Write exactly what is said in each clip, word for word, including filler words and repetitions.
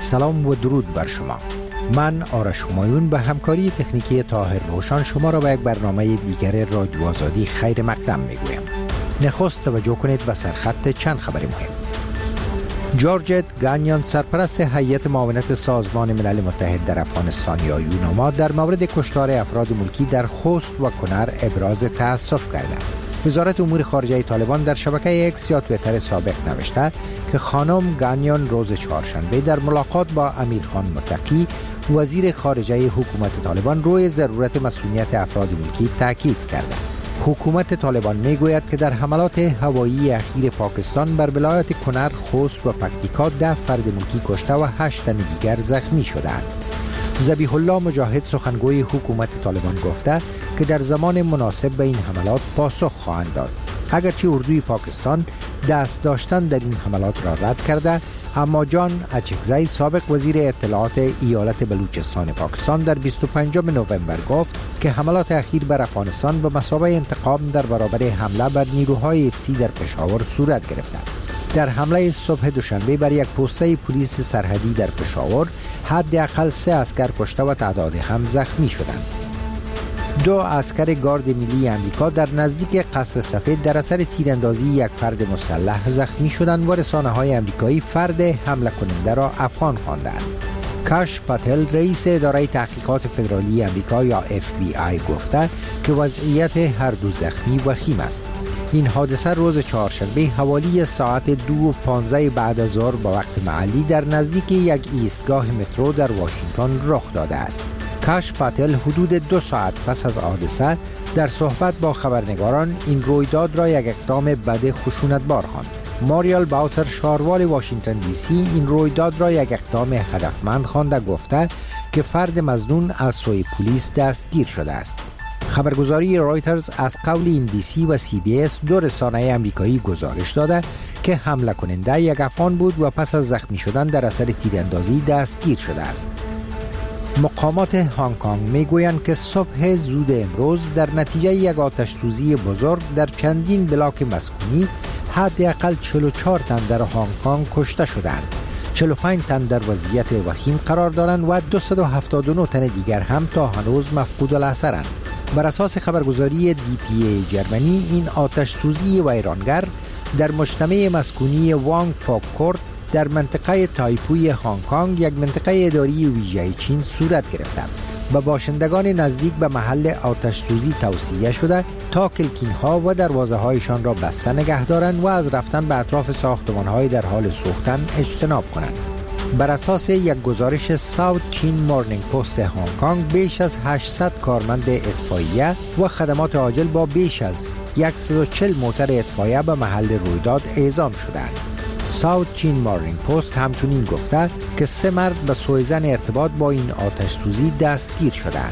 سلام و درود بر شما. من آرش همایون به همکاری تکنیکی طاهر روشان شما را به یک برنامه دیگر رادیو آزادی خیر مقدم میگویم. نخست توجه کنید و سرخط چند خبر مهم. جورج گانیون، سرپرست هیئت معاونت سازمان ملل متحد در افغانستان یا یوناما، در مورد کشتار افراد ملکی در خوست و کنر ابراز تأسف کرده. وزارت امور خارجه طالبان در شبکه اکس یا توییتر سابق نوشته که خانم گانیون روز چهارشنبه در ملاقات با امیرخان متقی وزیر خارجه حکومت طالبان روی ضرورت مسئولیت افراد ملکی تاکید کرده. حکومت طالبان میگوید که در حملات هوایی اخیر پاکستان بر ولایت کنر، خوست و پکتیکا ده فرد ملکی کشته و هشت تن دیگر زخمی شدند. ذبیح الله مجاهد، سخنگوی حکومت طالبان، گفته که در زمان مناسب به این حملات پاسخ خواهند داد. اگرچه اردوی پاکستان دست داشتن در این حملات را رد کرده، اما جان اچکزی، سابق وزیر اطلاعات ایالت بلوچستان پاکستان، در بیست و پنجم نوامبر گفت که حملات اخیر بر افغانستان به مثابه انتقام در برابر حمله بر نیروهای اف سی در پشاور صورت گرفته. در حمله صبح دوشنبه بر یک پسته پلیس سرحدی در پشاور حداقل سه اسکر کشته و تعداد هم زخمی شدند. دو اسکر گارد ملی امریکا در نزدیک قصر سفید در اثر تیراندازی یک فرد مسلح زخمی شدند و رسانه‌های امریکایی فرد حمله کننده را افغان خواندند. کاش پاتل، رئیس اداره تحقیقات فدرالی امریکا یا اف بی آی، گفته که وضعیت هر دو زخمی وخیم است. این حادثه روز چهارشنبه حوالی ساعت دو و پانزده بعد از ظهر با وقت محلی در نزدیک یک ایستگاه مترو در واشنگتن رخ داده است. کاش پاتل حدود دو ساعت پس از حادثه در صحبت با خبرنگاران این رویداد را یک اقدام بد خشونتبار خواند. ماریال باوسر، شاروال واشنگتن دی سی، این رویداد را یک اقدام هدفمند خوانده، گفته که فرد مظنون از سوی پلیس دستگیر شده است. خبرگزاری رایترز از قول این بی سی و سی بی اس، دو رسانه آمریکایی، گزارش داده که حمله کننده یک افغان بود و پس از زخمی شدن در اثر تیراندازی دستگیر شده است. مقامات هنگ کنگ میگویند که صبح زود امروز در نتیجه یک آتش‌سوزی بزرگ در چندین بلاک مسکونی حداقل چهل و چهار تن در هنگ کنگ کشته شدند. چهل و پنج تن در وضعیت وخیم قرار دارند و دویست و هفتاد و نه تن دیگر هم تا هنوز مفقود الاثرند. بر اساس خبرگزاری دی پی ای جرمنی، این آتش‌سوزی ویرانگر در مجتمع مسکونی وانگ فوک کورت در منطقه تایپوی هنگ کنگ، یک منطقه اداری ویژه چین، صورت گرفته. به باشندگان نزدیک به محل آتش سوزی توصیه شده تا کلکین‌ها و دروازه‌هایشان را بسته نگه دارند و از رفتن به اطراف ساختمان‌های در حال سوختن اجتناب کنند. بر اساس یک گزارش ساوت چین مورنینگ پست هنگ کنگ، بیش از هشتصد کارمند اطفائیه و خدمات عاجل با بیش از صد و چهل موتر اطفائیه به محل رویداد اعزام شدند. ساوت چین مورنینگ پست همچنین گفته که سه مرد به سوءظن ارتباط با این آتش سوزی دستگیر شدند.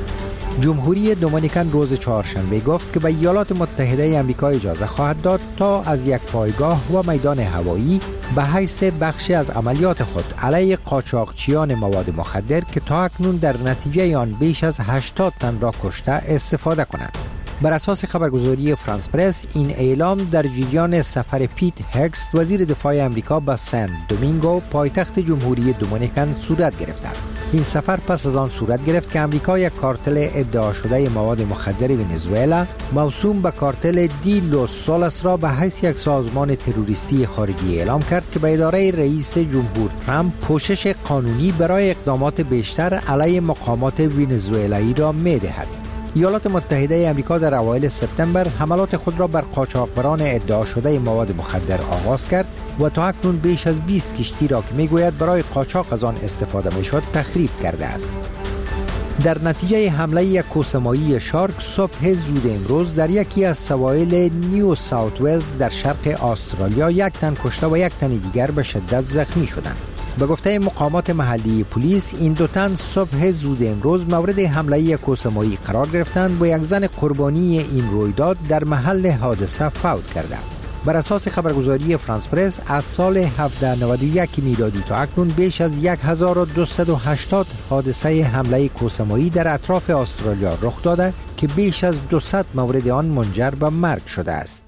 جمهوری دومینیکن روز چهارشنبه گفت که به ایالات متحده آمریکا اجازه خواهد داد تا از یک پایگاه و میدان هوایی به حیث بخشی از عملیات خود علیه قاچاقچیان مواد مخدر که تا اکنون در نتیجه آن بیش از هشتاد تن را کشته استفاده کنند. بر اساس خبرگزاری فرانس پرس، این اعلام در جریان سفر پیت هگست، وزیر دفاع آمریکا، به سن دومینگو، پایتخت جمهوری دومینیکن، صورت گرفت. این سفر پس از آن صورت گرفت که آمریکا یک کارتل ادعا شده مواد مخدر ونزوئلا موسوم به کارتل دی لوس سولس را به حیث یک سازمان تروریستی خارجی اعلام کرد که به اداره رئیس جمهور ترامپ پوشش قانونی برای اقدامات بیشتر علیه مقامات ونزوئلایی را می‌دهد. ایالات متحده آمریکا در اوایل سپتامبر حملات خود را بر قاچاقبران ادعا شده مواد مخدر آغاز کرد و تا اکنون بیش از بیست کشتی را که میگوید برای قاچاق از آن استفاده میشد تخریب کرده است. در نتیجه حمله یک کوسه‌ماهی شارک صبح زود امروز در یکی از سواحل نیو ساوت ولز در شرق استرالیا یک تن کشته و یک تن دیگر به شدت زخمی شدند. به گفته مقامات محلی پلیس، این دو تن صبح زود امروز مورد حمله یک کوسه‌ماهی قرار گرفتند و یک زن قربانی این رویداد در محل حادثه فوت کرده. بر اساس خبرگزاری فرانس پرس، از سال هفده نود و یک میلادی تا اکنون بیش از هزار و دویست و هشتاد حادثه حمله کوسه‌ماهی در اطراف استرالیا رخ داده که بیش از دویست مورد آن منجر به مرگ شده است.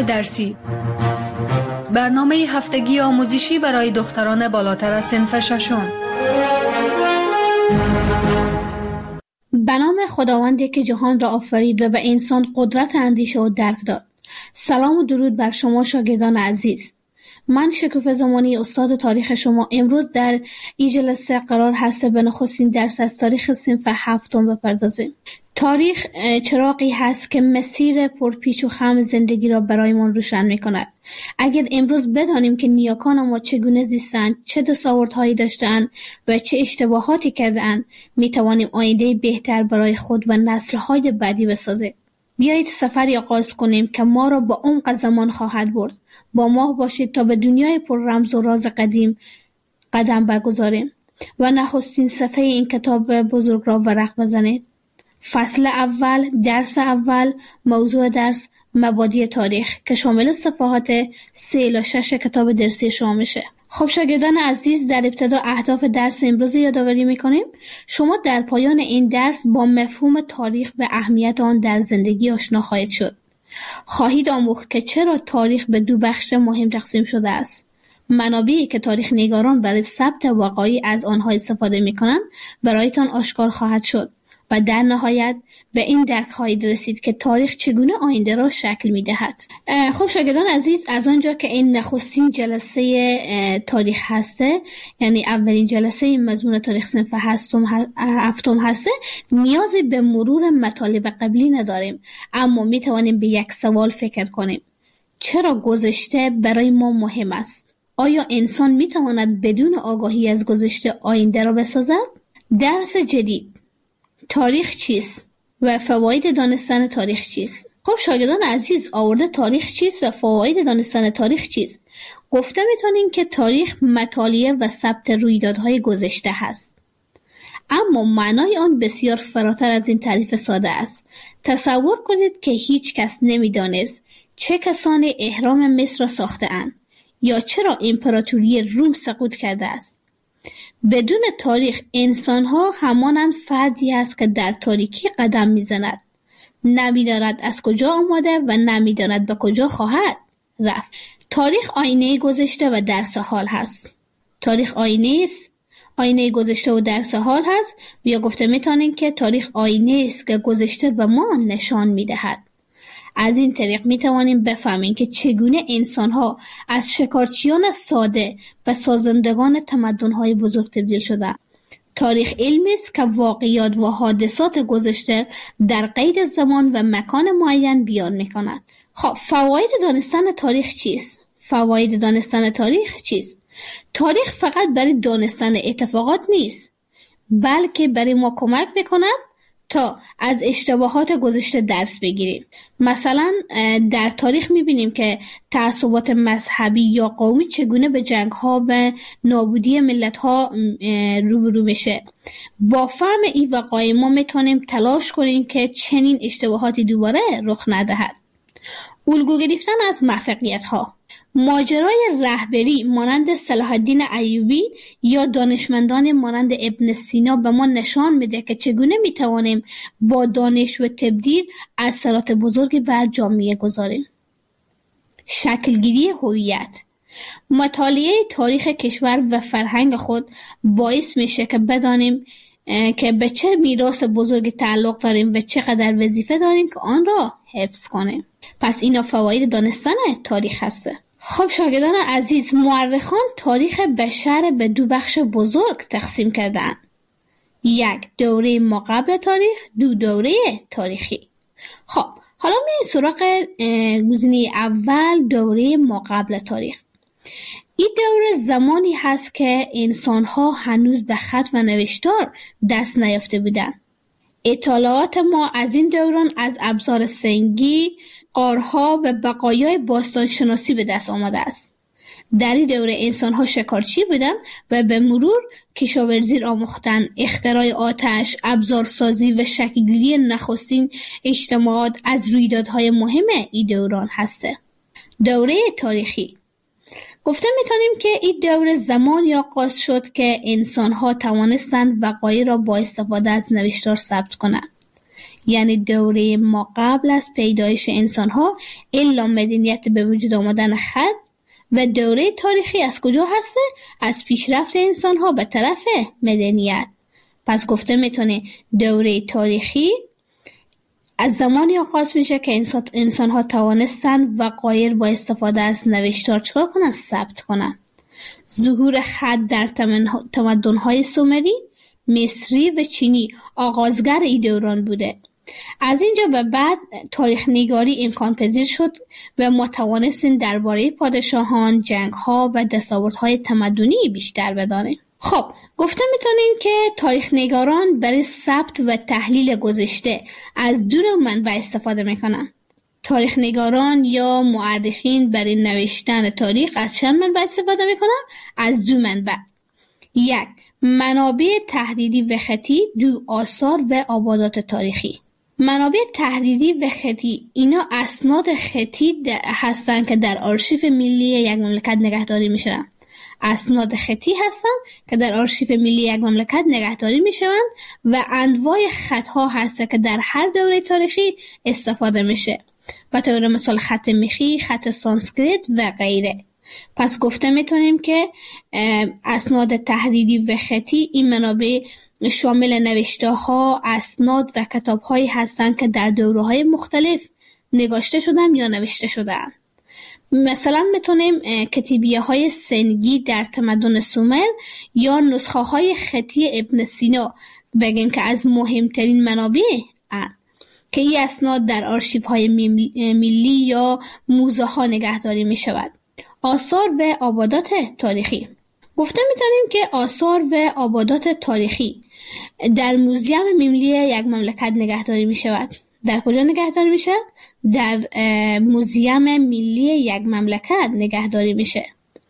درسی، برنامه هفتگی آموزشی برای دختران بالاتر از صنف ششم. به نام خداوندی که جهان را آفرید و به انسان قدرت اندیشه و درک داد. سلام و درود بر شما شاگردان عزیز. من شکوفه زمانی استاد تاریخ شما امروز در این جلسه قرار هست به نخستین درس از تاریخ صنف هفتم بپردازیم. تاریخ چراغی هست که مسیر پرپیچ و خم زندگی را برایمان روشن می‌کند. اگر امروز بدانیم که نیاکان ما چگونه زیستند، چه دستاوردهایی داشتند و چه اشتباهاتی کردند، می‌توانیم آینده بهتر برای خود و نسل‌های بعدی بسازیم. بیایید سفری آغاز کنیم که ما را با عمق زمان خواهد برد. با ما باشید تا به دنیای پر رمز و راز قدیم قدم بگذاریم و نخستین صفحه این کتاب بزرگ را ورق بزنید. فصل اول، درس اول، موضوع درس مبادی تاریخ که شامل صفحات سه الی شش کتاب درسی شما میشه. خب شاگردان عزیز، در ابتدا اهداف درس امروز یادآوری میکنیم. شما در پایان این درس با مفهوم تاریخ و اهمیت آن در زندگی آشنا خواهید شد. خواهید آموخت که چرا تاریخ به دو بخش مهم تقسیم شده است. منابعی که تاریخ نگاران برای ثبت وقایع از آنها استفاده میکنند برایتان آشکار خواهد شد و در نهایت به این درک خواهید رسید که تاریخ چگونه آینده را شکل می‌دهد. خب شاگردان عزیز، از آنجا که این نخستین جلسه تاریخ هسته، یعنی اولین جلسه مضمون تاریخ صنف هفتم هسته، نیازی به مرور مطالب قبلی نداریم، اما می‌توانیم به یک سوال فکر کنیم: چرا گذشته برای ما مهم است؟ آیا انسان می‌تواند بدون آگاهی از گذشته آینده را بسازد؟ درس جدید: تاریخ چیست و فواید دانستن تاریخ چیست؟ خب شاگردان عزیز، آورده تاریخ چیست و فواید دانستن تاریخ چیست؟ گفته میتونیم که تاریخ مطالعه و ثبت رویدادهای گذشته هست، اما معنای آن بسیار فراتر از این تعریف ساده است. تصور کنید که هیچ کس نمیدانست چه کسانی اهرام مصر را ساخته اند یا چرا امپراتوری روم سقوط کرده است. بدون تاریخ انسان‌ها همانند فردی است که در تاریکی قدم می‌زند، نمی‌داند از کجا آمده و نمی‌داند به کجا خواهد رفت. تاریخ آینه گذشته و درس حال هست. تاریخ آینه است، آینه گذشته و درس حال هست. یا گفته می‌توانیم که تاریخ آینه است که گذشته به ما نشان می‌دهد. از این طریق می توانیم بفهمیم که چگونه انسان‌ها از شکارچیان ساده و سازندگان تمدن‌های بزرگ تبدیل شدند. تاریخ علمی است که واقعیات و حادثات گذشته در قید زمان و مکان معین بیان می‌کند. خب فواید دانستن تاریخ چیست؟ فواید دانستن تاریخ چیست؟ تاریخ فقط برای دانستن اتفاقات نیست، بلکه برای ما کمک می‌کند تا از اشتباهات گذشته درس بگیریم. مثلا در تاریخ میبینیم که تعصبات مذهبی یا قومی چگونه به جنگ‌ها و نابودی ملت‌ها روبرو میشه. با فهم این وقایع ما میتونیم تلاش کنیم که چنین اشتباهاتی دوباره رخ ندهد. الگو گرفتن از موفقیت‌ها: ماجرای رهبری مانند صلاح الدین ایوبی یا دانشمندان مانند ابن سینا به ما نشان میده که چگونه میتوانیم با دانش و تبدیل اثرات بزرگی بر جامعه گذاریم. شکلگیری هویت: مطالعه تاریخ کشور و فرهنگ خود باعث میشه که بدانیم که به چه میراث بزرگی تعلق داریم و چقدر وظیفه داریم که آن را حفظ کنیم. پس اینا فواید دانستن تاریخ هسته. خب شاگردان عزیز، مورخان تاریخ بشر به دو بخش بزرگ تقسیم کردند: یک دوره ما قبل تاریخ، دو دوره تاریخی. خب حالا میایم سراغ گزینه اول، دوره ما قبل تاریخ. این دوره زمانی هست که انسان‌ها هنوز به خط و نوشتار دست نیافته بودند. اطلاعات ما از این دوران از ابزار سنگی، غارها و بقایای باستانشناسی به دست آمده است. در این دوره انسان‌ها شکارچی بودند و به مرور کشاورزی را آموختند. اختراع آتش، ابزارسازی و شکل‌گیری نخستین اجتماعات از رویدادهای مهم این دوران هسته. دوره تاریخی: گفته میتونیم که این دوره زمانی آغاز شد که انسان‌ها توانستند وقایع را با استفاده از نوشتار ثبت کنند. یعنی دوره ما قبل از پیدایش انسان ها الا مدنیت به وجود آمدن خط. و دوره تاریخی از کجا هسته؟ از پیشرفت انسان ها به طرف مدنیت. پس گفته میتونه دوره تاریخی از زمانی آغاز میشه که انسان, انسان ها توانستن وقایع با استفاده از نوشتار چکار کنن؟ ثبت کنن. ظهور خط در تمدن های سومری، مصری و چینی آغازگر این دوران بوده. از اینجا به بعد تاریخ نگاری امکان پذیر شد و ما توانستیم درباره پادشاهان، جنگ ها و دستاوردهای تمدنی بیشتر بدانیم. خب گفته میتونیم که تاریخ نگاران برای ثبت و تحلیل گذشته از دو نوع منبع استفاده میکنن. تاریخ نگاران یا مورخین برای نوشتن تاریخ از چند منبع استفاده میکنن؟ از دو منبع. یک، منابع تحریری و خطی. دو، آثار و آبادات تاریخی. منابع تحریری و خطی اینا اسناد خطی هستن که در آرشیو ملی یک مملکت نگهداری میشن. اسناد خطی هستن که در آرشیو ملی یک مملکت نگهداری میشوند و انواع خطها هست که در هر دوره تاریخی استفاده میشه. به طور مثال خط میخی، خط سانسکریت و غیره. پس گفته میتونیم که اسناد تحریری و خطی این منابع شامل نوشته ها، اسناد و کتاب هایی هستند که در دوره های مختلف نگاشته شدن یا نوشته شدن. مثلا میتونیم کتیبیه های سنگی در تمدن سومر یا نسخه های خطی ابن سینا بگیم که از مهمترین منابع هستند که این اسناد در آرشیف های ملی یا موزه ها نگهداری می شود. آثار و آبادات تاریخی. گفته میتونیم که آثار و آبادات تاریخی در موزیم ملی یک مملکت نگهداری می شود. در کجا نگهداری میشه؟ در موزیم ملی یک مملکت نگهداری میشه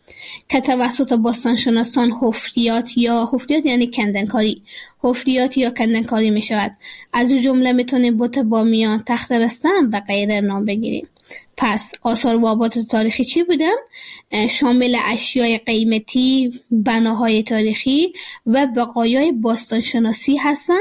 که توسط باستانشناسان حفریات یا حفریات یعنی کندنکاری حفریات یا کندنکاری میشود. از این جمله میتونیم بت بامیان، تخت رستم و غیره نام بگیریم. پس آثار و آبادات تاریخی چی بودن؟ شامل اشیای قیمتی، بناهای تاریخی و بقایای باستانشناسی هستند،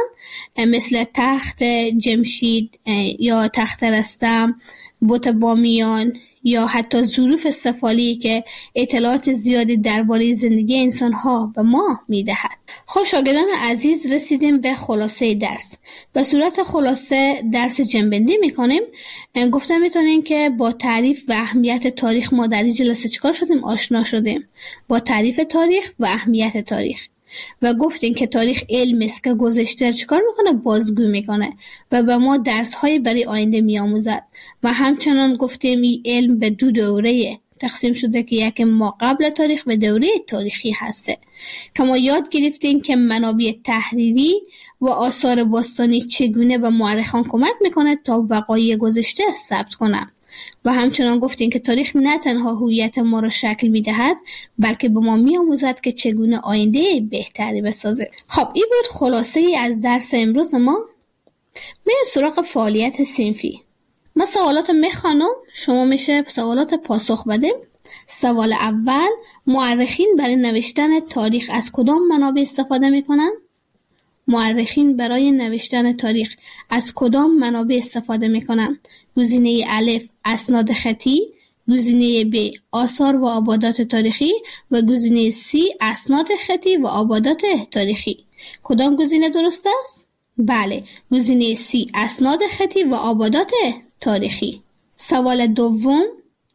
مثل تخت جمشید یا تخت رستم، بت بامیان یا حتی ظروف سفالی که اطلاعات زیادی درباره زندگی انسان‌ها به ما می‌دهد. خب شاگردان عزیز، رسیدیم به خلاصه درس. به صورت خلاصه درس جنبندی می‌کنیم. گفتم می‌تونیم که با تعریف و اهمیت تاریخ ما در این جلسه چیکار شدیم؟ آشنا شدیم با تعریف تاریخ و اهمیت تاریخ. و گفتیم که تاریخ علم است که گذشته چیکار میکنه؟ بازگو میکنه و به ما درس‌های برای آینده میآموزد. و همچنان گفتیم این علم به دو دوره تقسیم شده که یک ما قبل تاریخ و دوره تاریخی هسته که ما یاد گرفتیم که منابع تحریری و آثار باستانی چگونه به مورخان کمک میکنه تا وقایع گذشته ثبت کنه. و همچنان گفتیم که تاریخ نه تنها هویت ما را شکل میدهد بلکه به ما میآموزد که چگونه آینده بهتری بسازه. خب این بود خلاصه ای از درس امروز ما. میریم سراغ فعالیت صنفی. ما سوالات میخوانم، شما میشه سوالات پاسخ بدیم. سوال اول، مورخین برای نوشتن تاریخ از کدام منابع استفاده میکنن؟ مورخین برای نوشتن تاریخ از کدام منابع استفاده میکنن؟ گزینه الف اسناد خطی، گزینه ب آثار و آبادات تاریخی و گزینه سی اسناد خطی و آبادات تاریخی. کدام گزینه درست است؟ بله، گزینه سی اسناد خطی و آبادات تاریخی. سوال دوم،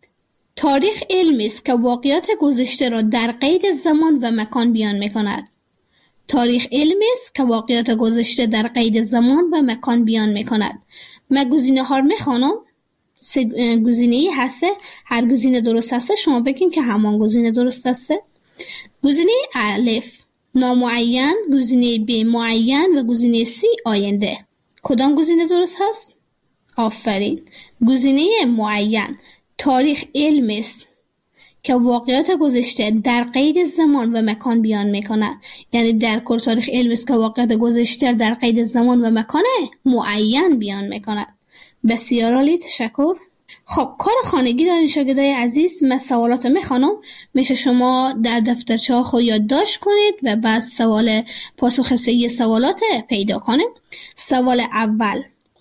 تاریخ علمی است که واقعات گذشته را در قید زمان و مکان بیان میکند. تاریخ علمی است که واقعات گذشته در قید زمان و مکان بیان میکند. من گزینه ها رو میخوانم. سه گزینه هسته، هر گزینه درست هسته شما بگین که همان گزینه درست هسته. گزینه الف نامعین، گزینه ب معین و گزینه سی آینده. کدام گزینه درست هست؟ آفرین، گزینه معین. تاریخ علمی است که واقعات گذشته در قید زمان و مکان بیان میکند. یعنی در کل تاریخ علمی است که واقعات گذشته در قید زمان و مکان معین بیان میکند. بسیار عالی، تشکر. خب کار خانگی دارین شاگردای عزیز. من سوالات میخوانم، میشه شما در دفترچه ها خود یادداشت کنید و بعد سوال پاسخ صحیح سوالات پیدا کنید. سوال اول،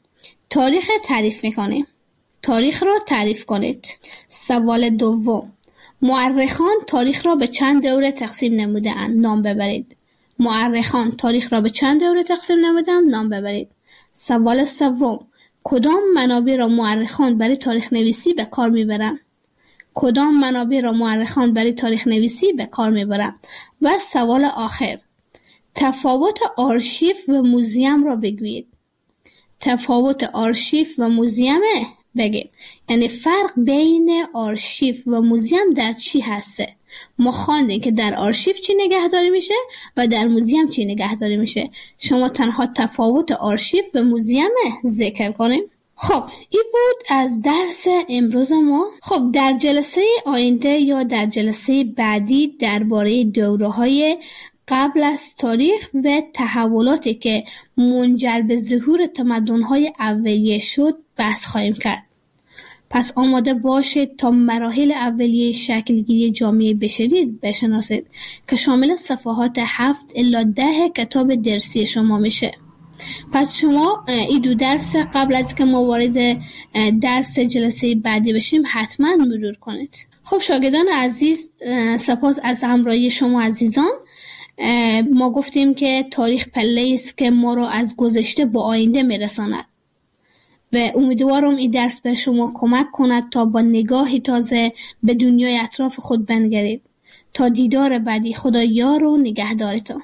تاریخ تعریف میکنیم. تاریخ را تعریف کنید. سوال دوم، مورخان تاریخ را به چند دوره تقسیم نموده‌اند؟ نام ببرید. مورخان تاریخ را به چند دوره تقسیم نموده‌اند؟ نام ببرید. سوال سوم، کدام منابع را مورخان برای تاریخ نویسی به کار میبرند؟ کدام منابع را مورخان برای تاریخ نویسی به کار میبرند؟ و سوال آخر، تفاوت آرشیو و موزیم را بگویید. تفاوت آرشیو و موزیم بگید. یعنی فرق بین آرشیو و موزیم در چی هسته؟ ما خواندیم که در آرشیو چی نگهداری میشه و در موزیم چی نگهداری میشه. شما تنها تفاوت آرشیو و موزیم ذکر کنیم. خب این بود از درس امروز ما. خب در جلسه آینده یا در جلسه بعدی درباره دوره‌های قبل از تاریخ و تحولاتی که منجر به ظهور تمدن‌های اولیه شد بحث خواهیم کرد. پس آماده باشید تا مراحل اولیه شکلگیری جامعه بشری بشناسید که شامل صفحات هفت الی ده کتاب درسی شما میشه. پس شما این دو درس قبل از که ما وارد درس جلسه بعدی بشیم حتما مرور کنید. خب شاگردان عزیز، سپاس از همراهی شما عزیزان. ما گفتیم که تاریخ پله است که ما را از گذشته به آینده میرساند و امیدوارم این درس به شما کمک کند تا با نگاهی تازه به دنیای اطراف خود بنگرید. تا دیدار بعدی، خدا یار و نگهدارتان.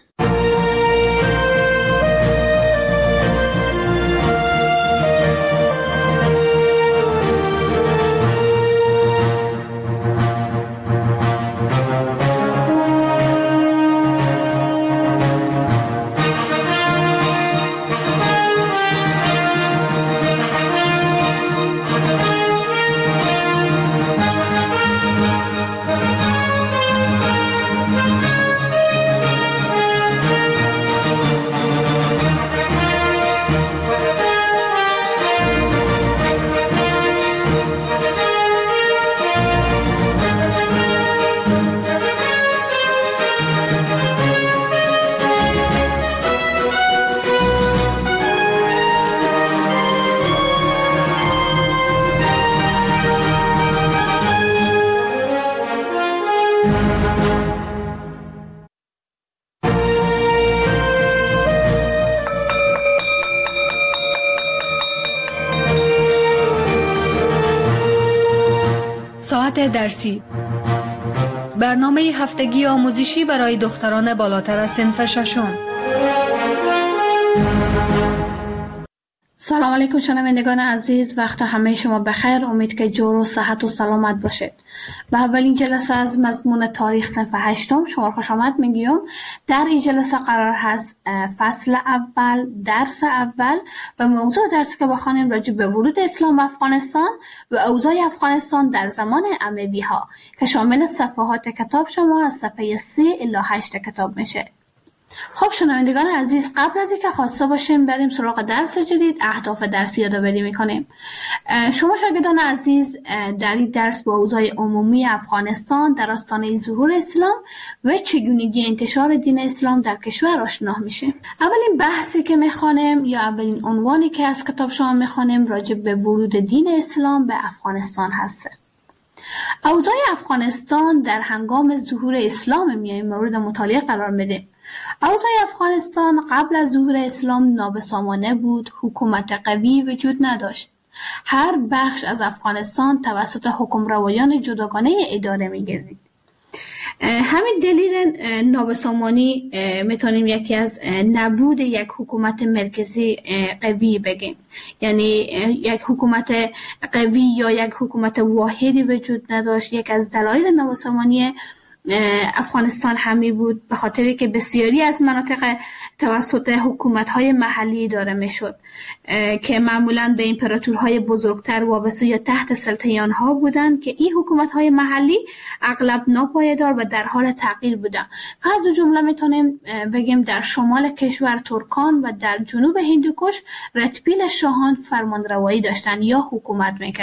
ساعت درسی، برنامه هفتگی آموزشی برای دختران بالاتر از صنف ششم. سلام علیکم شنوندگان عزیز، وقت همه شما بخیر. امید که جور و صحت و سلامت باشید. به اولین جلسه از مضمون تاریخ صنف هشتم شما خوش آمد میگیم. در این جلسه قرار هست فصل اول، درس اول و موضوع درسی که بخوانیم راجع به ورود اسلام به افغانستان و اوضاع افغانستان در زمان اموی ها که شامل صفحات کتاب شما از صفحه سه الی هشت کتاب میشه. خب شنوندگان عزیز، قبل از اینکه خواسته باشیم بریم سراغ درس جدید، اهداف درسی یادآوری میکنیم. شما شاگردان عزیز در این درس با اوضاع عمومی افغانستان در آستانه ظهور اسلام و چگونگی انتشار دین اسلام در کشور آشنا میشیم. اولین بحثی که میخوانیم یا اولین عنوانی که از کتاب شما میخوانیم راجع به ورود دین اسلام به افغانستان هست. اوضاع افغانستان در هنگام ظهور اسلام میایم مورد مطالعه قرار میدیم. اوضاع افغانستان قبل از ظهور اسلام نابسامانه بود، حکومت قوی وجود نداشت. هر بخش از افغانستان توسط حکمروایان جداگانه اداره می‌گردید. همین دلیل نابسامانی میتونیم یکی از نبود یک حکومت مرکزی قوی بگیم. یعنی یک حکومت قوی یا یک حکومت واحدی وجود نداشت. یک از دلایل نابسامانی افغانستان همی بود به خاطری که بسیاری از مناطق توسط حکومت‌های محلی اداره می‌شد که معمولاً به امپراتورهای بزرگتر وابسته یا تحت سلطه آنها بودند که این حکومت‌های محلی اغلب ناپایدار و در حال تغییر بودند. از جمله میتونیم بگیم در شمال کشور ترکان و در جنوب هندوکش رتبیل شاهان فرمانروایی داشتند یا حکومت می‌کردند.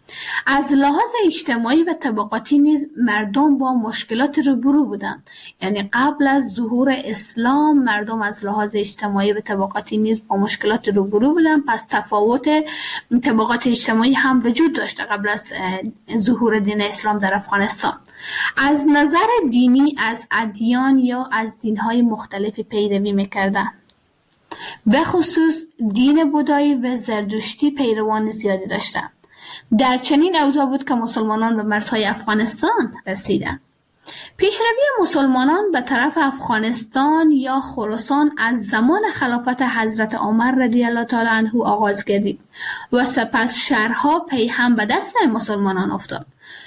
از لحاظ اجتماعی و طبقاتی نیز مردم با مشکلات روبرو بودند. یعنی قبل از ظهور اسلام مردم از لحاظ اجتماعی و طبقاتی نیز با مشکلات روبرو بودند. پس تفاوت طبقات اجتماعی هم وجود داشته قبل از ظهور دین اسلام در افغانستان. از نظر دینی از ادیان یا از دین‌های مختلفی پیروی می‌کردند. به خصوص دین بودایی و زرتشتی پیروان زیادی داشتند. در چنین اوضاع بود که مسلمانان به مرزهای افغانستان رسیدند. پیشروی مسلمانان به طرف افغانستان یا خراسان از زمان خلافت حضرت عمر رضی الله تعالی عنه آغاز گردید و سپس شهرها پی هم به دست مسلمانان افتاد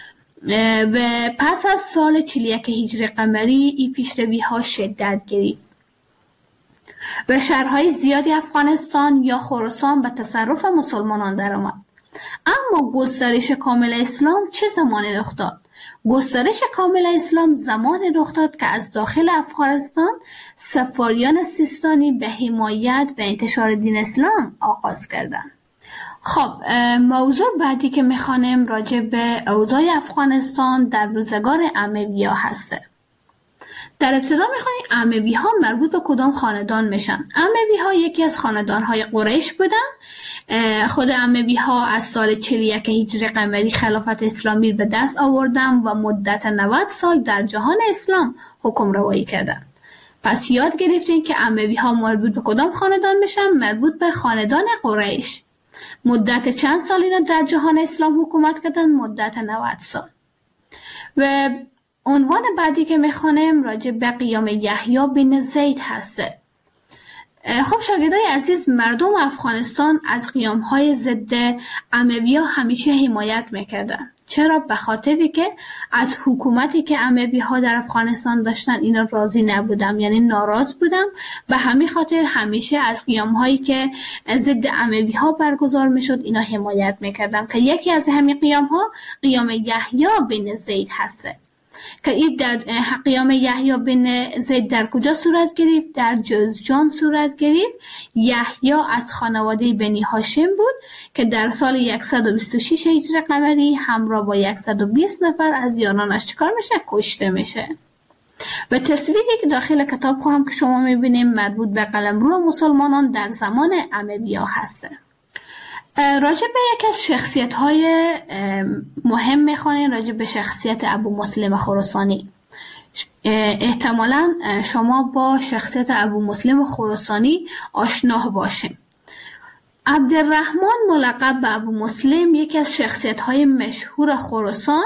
و پس از سال چهل و یک هجری قمری این پیشروی ها شدت گرفت و شهرهای زیادی افغانستان یا خراسان به تصرف مسلمانان درآمد. اما گسترش کامل اسلام چه زمانی رخ داد؟ گسترش کامل اسلام زمانی رخ داد که از داخل افغانستان سفاریان سیستانی به حمایت و انتشار دین اسلام آغاز کردند. خب موضوع بعدی که میخوانیم راجع به اوضاع افغانستان در روزگار اموی‌ها هسته. در ابتدا میخوانیم اموی ها مربوط به کدام خاندان میشن؟ اموی ها یکی از خاندان های قریش بودن. خود اموی ها از سال چهل و یک هجری قمری خلافت اسلامی به دست آوردن و مدت نود سال در جهان اسلام حکم روایی کردند. پس یاد گرفتین که اموی ها مربوط به کدام خاندان میشن؟ مربوط به خاندان قریش. مدت چند سال اینا در جهان اسلام حکومت کردن؟ مدت نود سال. و عنوان بعدی که میخوانیم راجع به قیام یحیی بن زید هسته. خب شاگردای عزیز، مردم افغانستان از قیام‌های ضد اموی‌ها همیشه حمایت میکردن. چرا؟ به خاطری که از حکومتی که اموی‌ها در افغانستان داشتن اینا راضی نبودم، یعنی ناراض بودم. به همین خاطر همیشه از قیام‌هایی که ضد اموی‌ها برگزار میشد اینا حمایت میکردم که یکی از همین قیام‌ها قیام یحیی بن زید هسته که این در قیام یحیی بن زید در کجا صورت گرفت؟ در جوزجان صورت گرفت. یحیی از خانواده بنی هاشم بود که در سال صد و بیست و شش هجری قمری همراه با صد و بیست نفر از یارانش چکار میشه؟ کشته میشه. و تصویری که داخل کتاب خواهم که شما میبینیم مربوط به قلمرو مسلمانان در زمان اموی‌ها هسته. راجع به یک از شخصیت های مهم میخوانیم، راجع به شخصیت ابو مسلم خراسانی. احتمالا شما با شخصیت ابو مسلم خراسانی آشنا باشیم. عبدالرحمن ملقب به ابو مسلم یکی از شخصیت های مشهور خراسان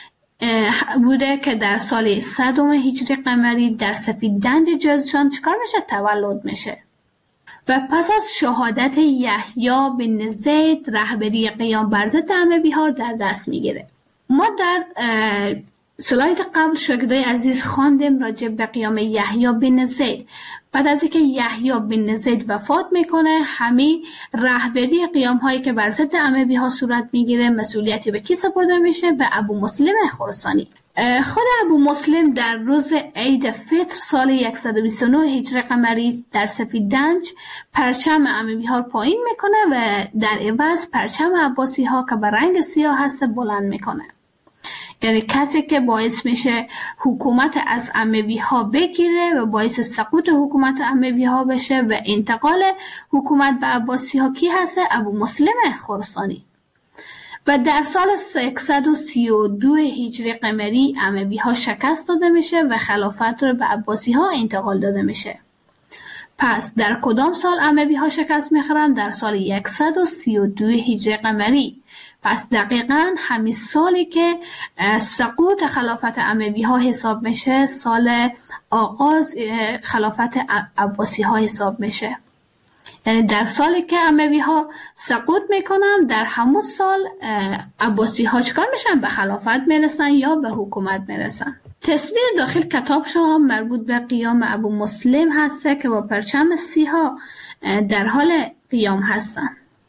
بوده که در سال صدم هجری قمری در سفیددنج جوزجان چکار میشه؟ تولد میشه. و پس از شهادت یحیی بن زید رهبری قیام بر ضد اموی‌ها در دست میگیره. ما در سلاید قبل شاگردای عزیز خواندیم راجع به قیام یحیی بن زید. بعد از اینکه یحیی بن زید وفات میکنه، همین رهبری قیام هایی که بر ضد اموی‌ها صورت میگیره مسئولیتی به کی سپرده میشه؟ به ابو مسلم خراسانی. خود ابو مسلم در روز عید فطر سال صد و بیست و نه هجری قمری در سفیددنج پرچم اموی‌ها پایین میکنه و در عوض پرچم عباسی ها که به رنگ سیاه هست بلند میکنه. یعنی کسی که باعث میشه حکومت از اموی‌ها بگیره و باعث سقوط حکومت اموی‌ها بشه و انتقال حکومت به عباسی ها کی هست؟ ابو مسلم خراسانی. و در سال صد و سی و دو هجری قمری اموی‌ها شکست داده میشه و خلافت رو به عباسی ها انتقال داده میشه. پس در کدام سال اموی‌ها شکست میخورن؟ در سال صد و سی و دو هجری قمری. پس دقیقاً همین سالی که سقوط خلافت اموی‌ها حساب میشه سال آغاز خلافت عباسی ها حساب میشه. یعنی در سالی که اموی ها سقوط میکنن در همون سال عباسی ها چکار میشن؟ به خلافت میرسن یا به حکومت میرسن. تصویر داخل کتاب شما مربوط به قیام ابو مسلم هسته که با پرچم سیاه در حال قیام هستن.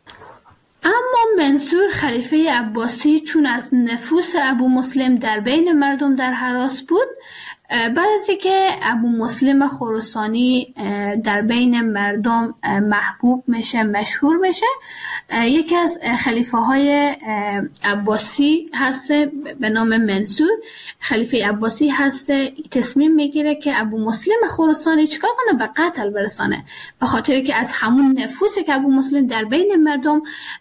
اما منصور خلیفه عباسی چون از نفوس ابو مسلم در بین مردم در هراس بود، بعد از اینکه ابو مسلم خراسانی در بین مردم محبوب میشه، مشهور میشه، یکی از خلیفه های عباسی هست به نام منصور، خلیفه عباسی هست، تصمیم میگیره که ابو مسلم خراسانی چیکار کنه؟ به قتل برسانه، به خاطر که از همون نفوذی که ابو مسلم در بین مردم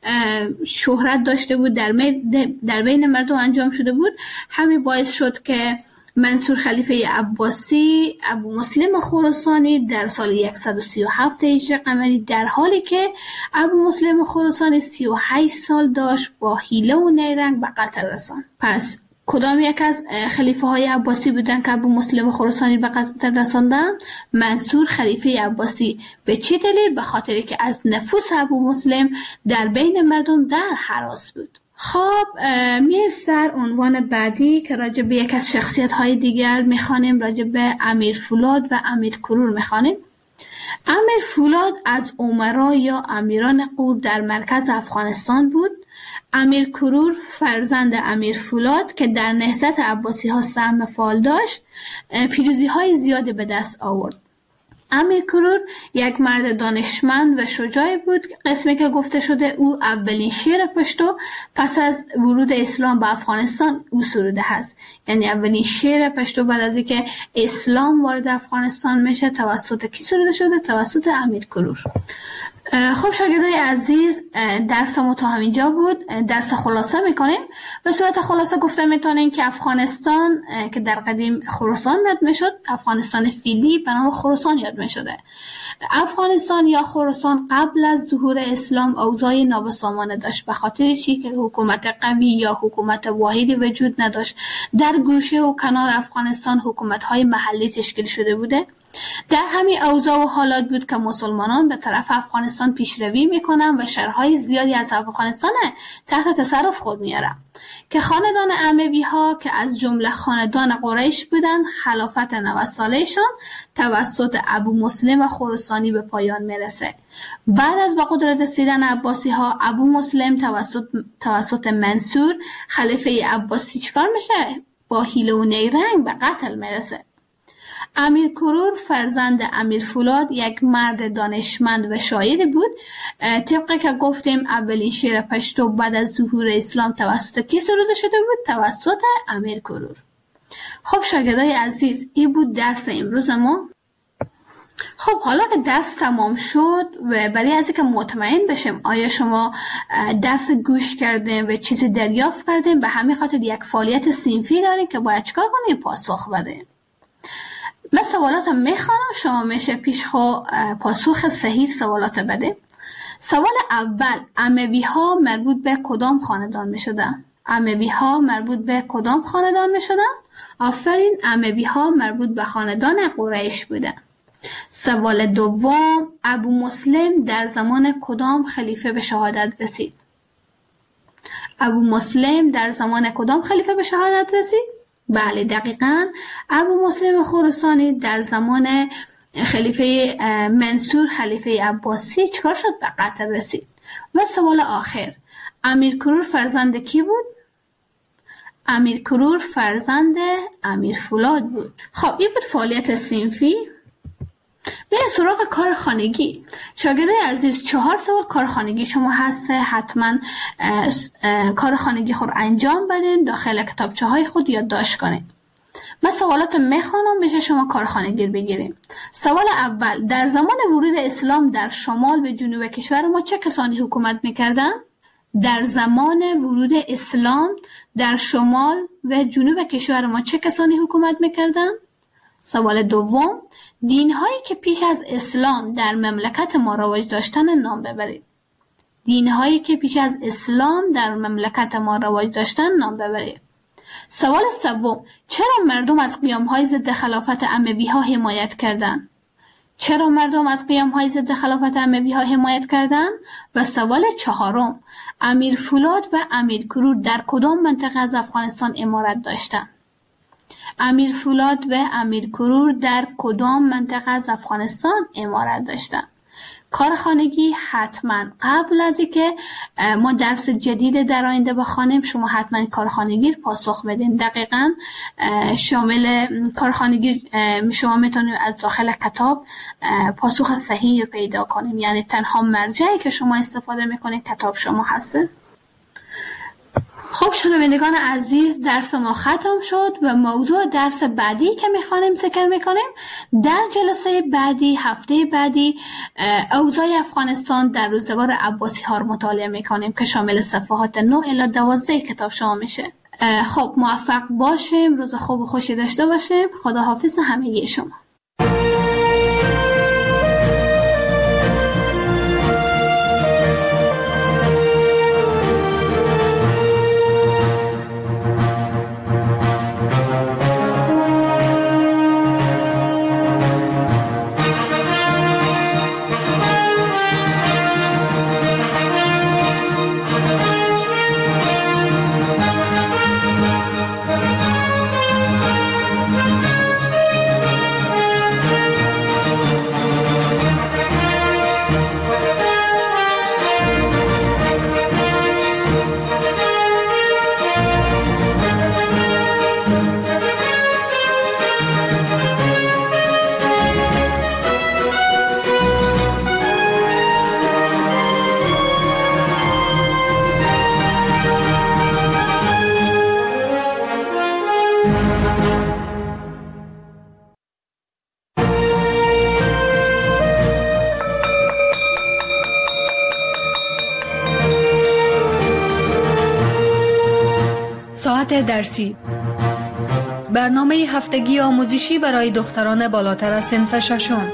شهرت داشته بود، در در بین مردم انجام شده بود، همین باعث شد که منصور خلیفه عباسی ابو مسلم خراسانی در سال صد و سی و هفت هجری قمری، در حالی که ابو مسلم خراسانی سی و هشت سال داشت، با حیله و نیرنگ به قتل رساند. پس کدام یک از خلیفه های عباسی بودن که ابو مسلم خراسانی به قتل رساندن؟ منصور خلیفه عباسی. به چه دلیل؟ به خاطری که از نفوذ ابو مسلم در بین مردم در هراس بود. خب میریم سر عنوان بعدی که راجع به یک از شخصیت های دیگر میخوانیم، راجع به امیر فولاد و امیر کرور میخوانیم. امیر فولاد از امرا یا امیران غور در مرکز افغانستان بود. امیر کرور فرزند امیر فولاد که در نهضت عباسی ها سهم فعال داشت، پیروزی های زیادی به دست آورد. امیر کرور یک مرد دانشمند و شجاعی بود. قسمی که گفته شده او اولین شعر پشتو پس از ورود اسلام به افغانستان او سروده هست. یعنی اولین شعر پشتو بعد از اینکه اسلام وارد افغانستان میشه توسط کی سروده شده؟ توسط امیر کرور. خب شاگردای عزیز، درس ما تا همینجا بود. درس خلاصه میکنیم. به صورت خلاصه گفته میتونیم که افغانستان که در قدیم خراسان یاد میشد، افغانستان فعلی به نام خراسان یاد میشده. افغانستان یا خراسان قبل از ظهور اسلام اوضاع نابسامانه داشت، به خاطر چی؟ که حکومت قوی یا حکومت واحدی وجود نداشت. در گوشه و کنار افغانستان حکومت‌های محلی تشکیل شده بوده. در همین اوضاع و حالات بود که مسلمانان به طرف افغانستان پیشروی میکنن و شهرهای زیادی از افغانستان تحت تصرف خود میارن که خاندان اموی ها که از جمله خاندان قریش بودن، خلافت نود سالهشان توسط ابو مسلم خراسانی به پایان میرسه. بعد از به قدرت رسیدن عباسی ها، ابو مسلم توسط توسط منصور خلیفه عباسی چیکار میشه؟ با حیله و نیرنگ به قتل میرسه. امیر کرور فرزند امیر فولاد یک مرد دانشمند و شاعری بود. طبق که گفتیم اولین شعر پشتو بعد از ظهور اسلام توسط کی سروده شده بود؟ توسط امیر کرور. خب شاگردای عزیز، این بود درس امروز ما. خب حالا که درس تمام شد و برای از اینکه مطمئن بشیم آیا شما درس گوش کردین و چیزی دریافت کردین، به همین خاطر یک فعالیت صنفی دارین که باید چیکار کنین؟ پاسخ بدین. من سوالات میخوانم، شما میشه پیش خو پاسخ صحیح سوالات بده. سوال اول، اموی ها مربوط به کدام خاندان میشدن؟ اموی ها مربوط به کدام خاندان میشدن؟ آفرین، اموی ها مربوط به خاندان قریش بودن. سوال دوم، ابو مسلم در زمان کدام خلیفه به شهادت رسید؟ ابو مسلم در زمان کدام خلیفه به شهادت رسید؟ بله دقیقاً، ابو مسلم خراسانی در زمان خلیفه منصور خلیفه عباسی چکار شد؟ به قتل رسید. و سوال آخر، امیر کرور فرزند کی بود؟ امیر کرور فرزند امیر فولاد بود. خب این بود فعالیت صنفی. بریم سراغ کار خانگی. شاگردای عزیز، چهار سوال کار خانگی شما هست، حتما کار خانگی خود انجام بدین، داخل کتابچه های خود یادداشت کنین. من سوالات میخوانم، میشه شما کار خانگی رو بگیریم. سوال اول، در زمان ورود اسلام در شمال و جنوب کشور ما چه کسانی حکومت میکردن؟ در زمان ورود اسلام در شمال و جنوب کشور ما چه کسانی حکومت میکردن؟ سوال دوم، دین‌هایی که پیش از اسلام در مملکت ما رواج داشتن نام ببرید. دین‌هایی که پیش از اسلام در مملکت ما رواج داشتن نام ببرید. سوال سوم، چرا مردم از قیام‌های ضد خلافت اموی‌ها حمایت کردند؟ چرا مردم از قیام‌های ضد خلافت اموی‌ها حمایت کردند؟ و سوال چهارم، امیر فولاد و امیر کرور در کدام منطقه از افغانستان امارت داشتند؟ امیر فولاد و امیر کرور در کدام منطقه از افغانستان امارت داشتند؟ کار خانگی حتما قبل از اینکه ما درس جدید در آینده بخوانیم شما حتما کار خانگی رو پاسخ بدین. دقیقاً شامل کار خانگی شما میتونید از داخل کتاب پاسخ صحیح رو پیدا کنیم، یعنی تنها مرجعی که شما استفاده میکنید کتاب شما هسته. خب شنوندگان عزیز، درس ما ختم شد و موضوع درس بعدی که میخوانیم ذکر میکنیم. در جلسه بعدی هفته بعدی اوضاع افغانستان در روزگار عباسی ها رو مطالعه میکنیم که شامل صفحات نه الی دوازده کتاب شما میشه. خب موفق باشیم، روز خوب و خوشی داشته باشیم. خداحافظ همگی شما. ساعت درسی، برنامه هفتگی آموزشی برای دختران بالاتر از صنف ششم.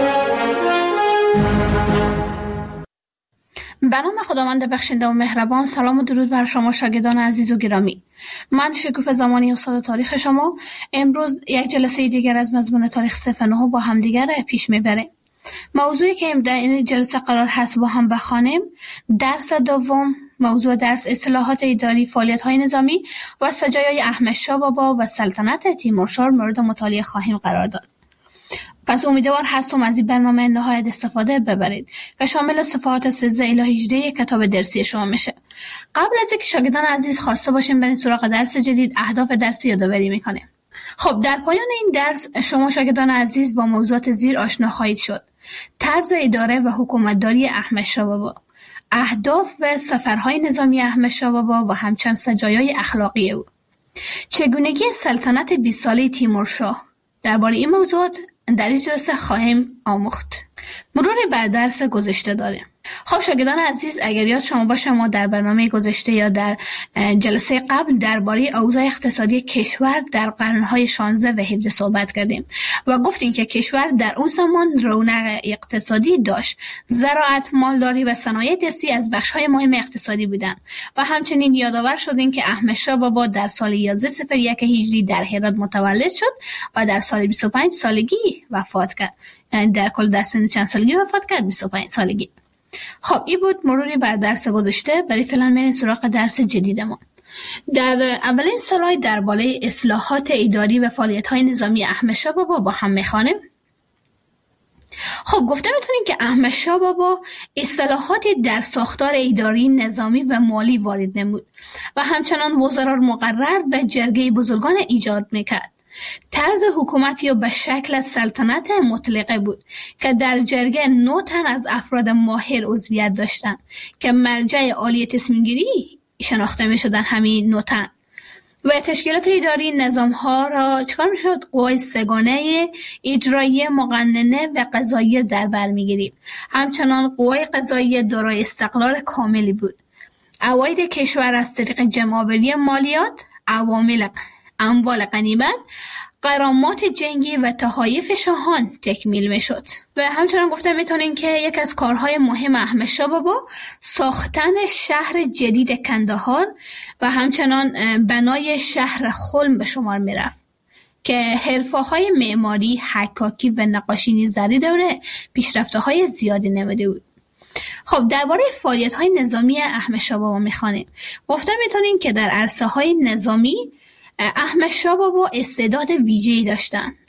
به نام خداوند بخشنده و مهربان. سلام و درود بر شما شاگردان عزیز و گرامی. من شکوفه زمانی استاد تاریخ شما امروز یک جلسه دیگر از مضمون تاریخ صف نه با هم دیگر پیش میبریم. موضوعی که در این جلسه قرار هست با هم بخوانیم، درس دوم، موضوع درس اصلاحات اداری، فعالیت‌های نظامی و سجایای احمدشاه بابا و سلطنت تیمورشاه مورد مطالعه خواهیم قرار داد. پس امیدوار هستم از این برنامه نهایت استفاده ببرید که شامل صفحات سیزده الی هجده کتاب درسی شما میشه. قبل از اینکه شاگردان عزیز خواسته باشیم بریم سراغ درس جدید، اهداف درسی یادآوری میکنیم. خب در پایان این درس شما شاگردان عزیز با موضوعات زیر آشنا خواهید شد: طرز اداره و حکومتداری احمدشاه بابا، اهداف و سفرهای نظامی احمدشاه بابا و همچنین سجایای اخلاقی او، چگونگی سلطنت بیست ساله تیمورشاه. درباره این موضوعات در این جلسه خواهیم آموخت. مرور بر درس گذشته داریم. خب شاگردان عزیز، اگر یاد شما باشه ما در برنامه گذشته یا در جلسه قبل درباره اوضاع اقتصادی کشور در قرنهای شانزده و هفده صحبت کردیم و گفتیم که کشور در اون زمان رونق اقتصادی داشت. زراعت، مالداری و صنایع دستی از بخش‌های مهم اقتصادی بودند و همچنین یادآور شدیم که احمدشاه بابا در سال یازده صفر یک هجری در هرات متولد شد و در سال بیست و پنج سالگی وفات کرد. در کل در سن چند سالگی وفات کرد؟ بیست و پنج سالگی. خب این بود مروری بر درس گذشته. برای فعلا میریم سراغ درس جدیدمون. در اولین سلاید درباره اصلاحات اداری و فعالیت‌های نظامی احمدشاه بابا با هم میخوانیم. خب گفته میتونیم که احمدشاه بابا اصلاحاتی در ساختار اداری، نظامی و مالی وارد نمود و همچنان وزرا مقرر به جرگه بزرگان ایجاد میکرد. طرز حکومتی به شکل سلطنت مطلقه بود که در جرگه نه تن از افراد ماهر عضویت داشتند که مرجع عالی تصمیم گیری شناخته می شدن همین نه تن. و تشکیلات اداری نظام ها را چکار می شد؟ قوای سگانه اجرایی، مقننه و قضایی در بر می گرید. همچنان قوای قضایی دارای استقلال کاملی بود. عواید کشور از طریق جمع‌آوری مالیات، عوامل اموال غنیمت، غرامات جنگی و تحایف شاهان تکمیل می شد. و همچنان گفته میتونیم که یک از کارهای مهم احمدشاه بابا ساختن شهر جدید کندهار و همچنان بنای شهر خلم به شمار می رفت که حرفه‌های معماری، حکاکی و نقاشی نیز در دوره پیشرفته‌های زیادی نموده بود. خب درباره فعالیت‌های نظامی احمدشاه بابا می‌خوانیم. گفته میتونیم که در عرصه‌های نظامی احمدشاه بابا استعداد ویژه‌ای داشتند.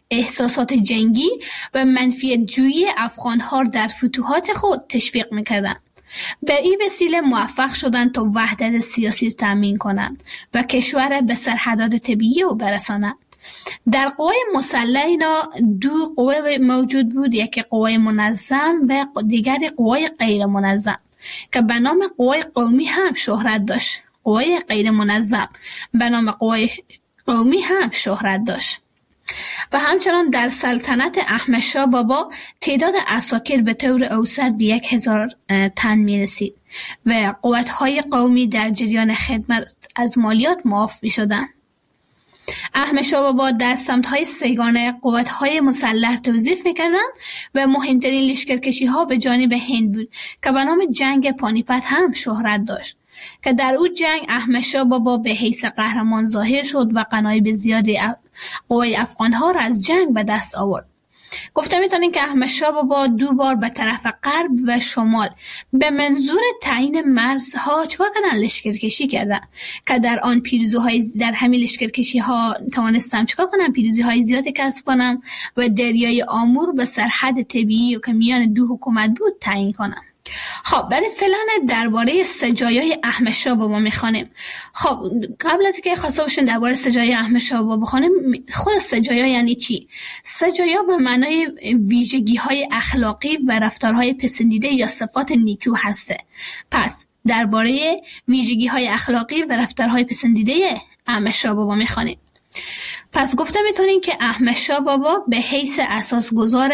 احساسات جنگی و منفیت جویی افغان‌ها در فتوحات خود تشویق می‌کردند. به این وسیله موفق شدند تا وحدت سیاسی تامین کنند و کشور به سرحدات طبیعی او برسانند. در قوای مسلح اینا دو قوه موجود بود، یکی قوای منظم و دیگری قوای غیر منظم که به نام قوای قومی هم شهرت داشت. قوای غیر منظم به نام قوای قومی هم شهرت داشت. و همچنان در سلطنت احمد شاه بابا تعداد عساکر به طور اوسط به یک هزار تن می رسید و قوت‌های قومی در جریان خدمت از مالیات معاف می شدند. احمد شاه بابا در سمت‌های سگانه قوت‌های مسلح توظیف می‌کردند و مهمترین لشکرکشی‌ها به جانب هند بود که به نام جنگ پانیپت هم شهرت داشت که در او جنگ احمد شاه بابا به حیث قهرمان ظاهر شد و غنایم زیادی قوای افغان‌ها را از جنگ به دست آورد. گفته میتونیم که احمد شاه بابا دو بار به طرف غرب و شمال به منظور تعیین مرزها چهار کردن لشکرکشی کردن که در آن پیروزی‌های در همین لشکرکشی‌ها توانستم چیکار کنم پیروزی‌های زیادی کسب کنم و دریای آمور به سرحد طبیعی که میان دو حکومت بود تعیین کنم. خب برای فعلا درباره سجایای احمد شاه بابا میخوانیم. خب قبل از اینکه خواسته باشین درباره سجایای احمد شاه بابا بخوانیم، خود سجایا یعنی چی؟ سجایا به معنای ویژگی‌های اخلاقی و رفتارهای پسندیده یا صفات نیکو هسته. پس درباره ویژگی‌های اخلاقی و رفتارهای پسندیده احمد شاه بابا میخوانیم. پس گفته میتونین که احمد شاه بابا به حیث اساسگذار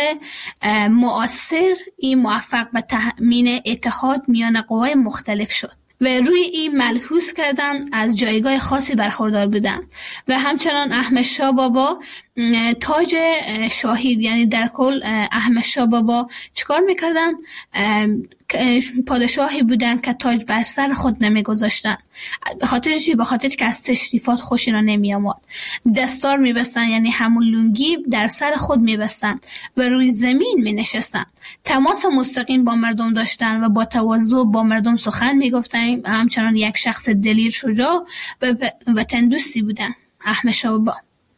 مؤثر این موفق به تأمین اتحاد میان قوای مختلف شد و روی این ملحوظ کردن از جایگاه خاصی برخوردار بودن و همچنان احمد شاه بابا تاج شاهی، یعنی در کل احمد شاه بابا چیکار میکردن؟ پادشاهی بودن که تاج بر سر خود نمیگذاشتن. به خاطر چی؟ به خاطر که از تشریفات خوشی را نمی آمد. دستار میبستن، یعنی همون لنگی در سر خود میبستن و روی زمین می نشستن. تماس مستقیم با مردم داشتن و با تواضع با مردم سخن میگفتن. همچنان یک شخص دلیر، شجاع و وطن دوستی بودن احمد شاه بابا.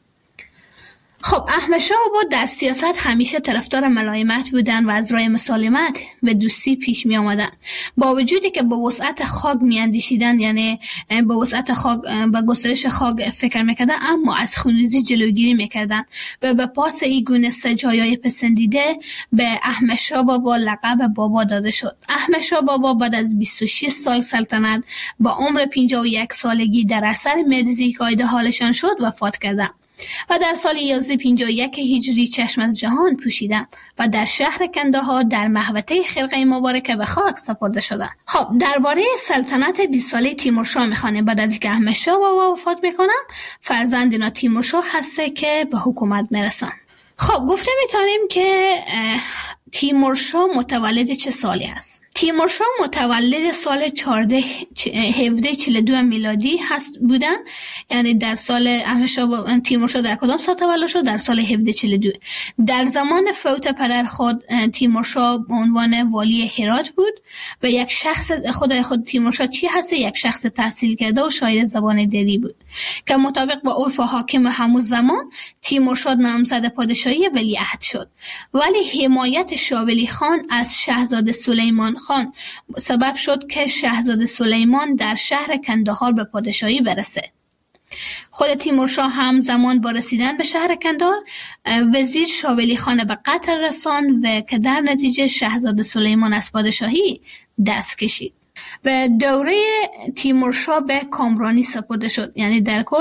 خب احمد شاه بابا در سیاست همیشه طرفدار ملایمت بودن و از راه مسالمت و دوستی پیش می آمدن. با وجودی که با وسعت خاک می اندیشیدن، یعنی با وسعت خاک با گسترش خاک فکر میکردن، اما از خونریزی جلوگیری میکردن و به پاس این گونه سجایای پسندیده به احمد شاه بابا لقب بابا داده شد. احمد شاه بابا بعد از بیست و شش سال سلطنت با عمر پنجاه و یک سالگی در اثر مرضی که آیده حالشان شد وفات کردند و در سال یازده پنجاه و یک هجری چشم از جهان پوشیدند و در شهر کندهار در محوطه خرقه مبارکه به خاک سپرده شدند. خب درباره سلطنت بیست ساله تیمورشاه میخوانیم. بعد از اینکه احمد شاه بابا وفات میکنن، فرزند اینا تیمورشاه هسته که به حکومت میرسن. خب گفته میتونیم که تیمورشاه متولد چه سالی است؟ تیمورشاه متولد سال چهارده هفده چهل و دو میلادی هست بودن، یعنی در سال احمدشاه تیمورشاه در کدام سال تولد شد؟ در سال هفده چهل و دو. در زمان فوت پدر خود تیمورشاه به عنوان والی هرات بود و یک شخص خود خود تیمورشاه چی هست؟ یک شخص تحصیل کرده و شاعر زبان دری بود که مطابق با عرف حاکم همون زمان تیمورشاه نامزد پادشاهی ولیعهد شد، ولی حمایت شاه ولی خان از شاهزاده سلیمان خان سبب شد که شاهزاده سلیمان در شهر کندهار به پادشاهی برسه. خود تیمورشاه هم زمان با رسیدن به شهر کندهار وزیر شاه ولی خان به قتل رساند و که در نتیجه شاهزاده سلیمان از پادشاهی دست کشید و دوره تیمورشاه به کامرانی سپرده شد. یعنی در کل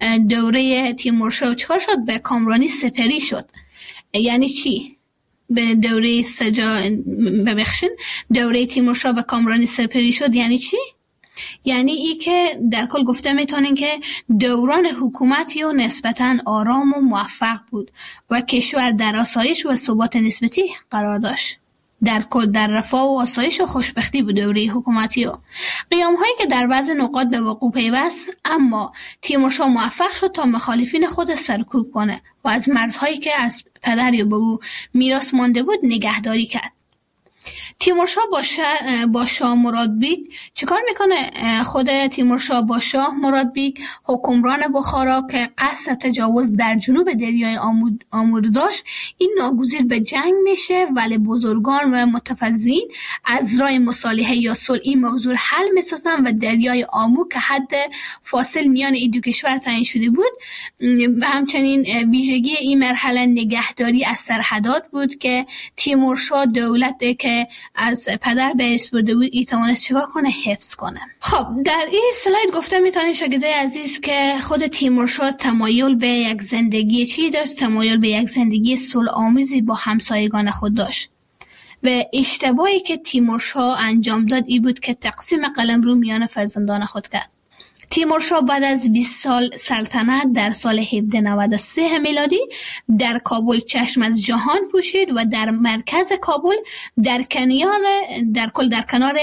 دوره تیمورشاه چکار شد؟ به کامرانی سپری شد. یعنی چی؟ به دوره سجا ببخشین دوره تیمورشاه به کامرانی سپری شد یعنی چی؟ یعنی ای که در کل گفته میتونین که دوران حکومتی و نسبتاً آرام و موفق بود و کشور در آسایش و ثبات نسبتی قرار داشت. در کل در رفاه و آسایش و خوشبختی بود دوره حکومتی و قیام هایی که در بعض نقاط به وقوع پیوست، اما تیمورشاه موفق شد تا مخالفین خود سرکوب کنه و از مرزهایی که از پدر یا به او میراث مانده بود نگهداری کرد. تیمورشاه با, با شاه مرادبیگ چیکار میکنه؟ خود تیمورشاه با شاه مرادبیگ حکمران بخارا که قصد تجاوز در جنوب دریای آمود, آمود داشت، این ناگزیر به جنگ میشه، ولی بزرگان و متفضلین از راه مصالحه یا صلح این موضوع حل میسازن و دریای آمو که حد فاصل میان این دو کشور تعیین شده بود. همچنین ویژگی این مرحله نگهداری از سرحدات بود که تیمورشاه دولت که از پدر به ارث برده بود ای توانست چیکار کنه؟ حفظ کنه. خب در این سلاید گفته میتونید شاگردای عزیز که خود تیمورشاه تمایل به یک زندگی چی داشت؟ تمایل به یک زندگی صلح آمیزی با همسایگان خود داشت. و اشتباهی که تیمورشاه انجام داد ای بود که تقسیم قلمرو میان فرزندان خود کرد. تیمورشاه بعد از بیست سال سلطنت در سال هفده نود و سه میلادی در کابل چشم از جهان پوشید و در مرکز کابل در کنار در کل در کنار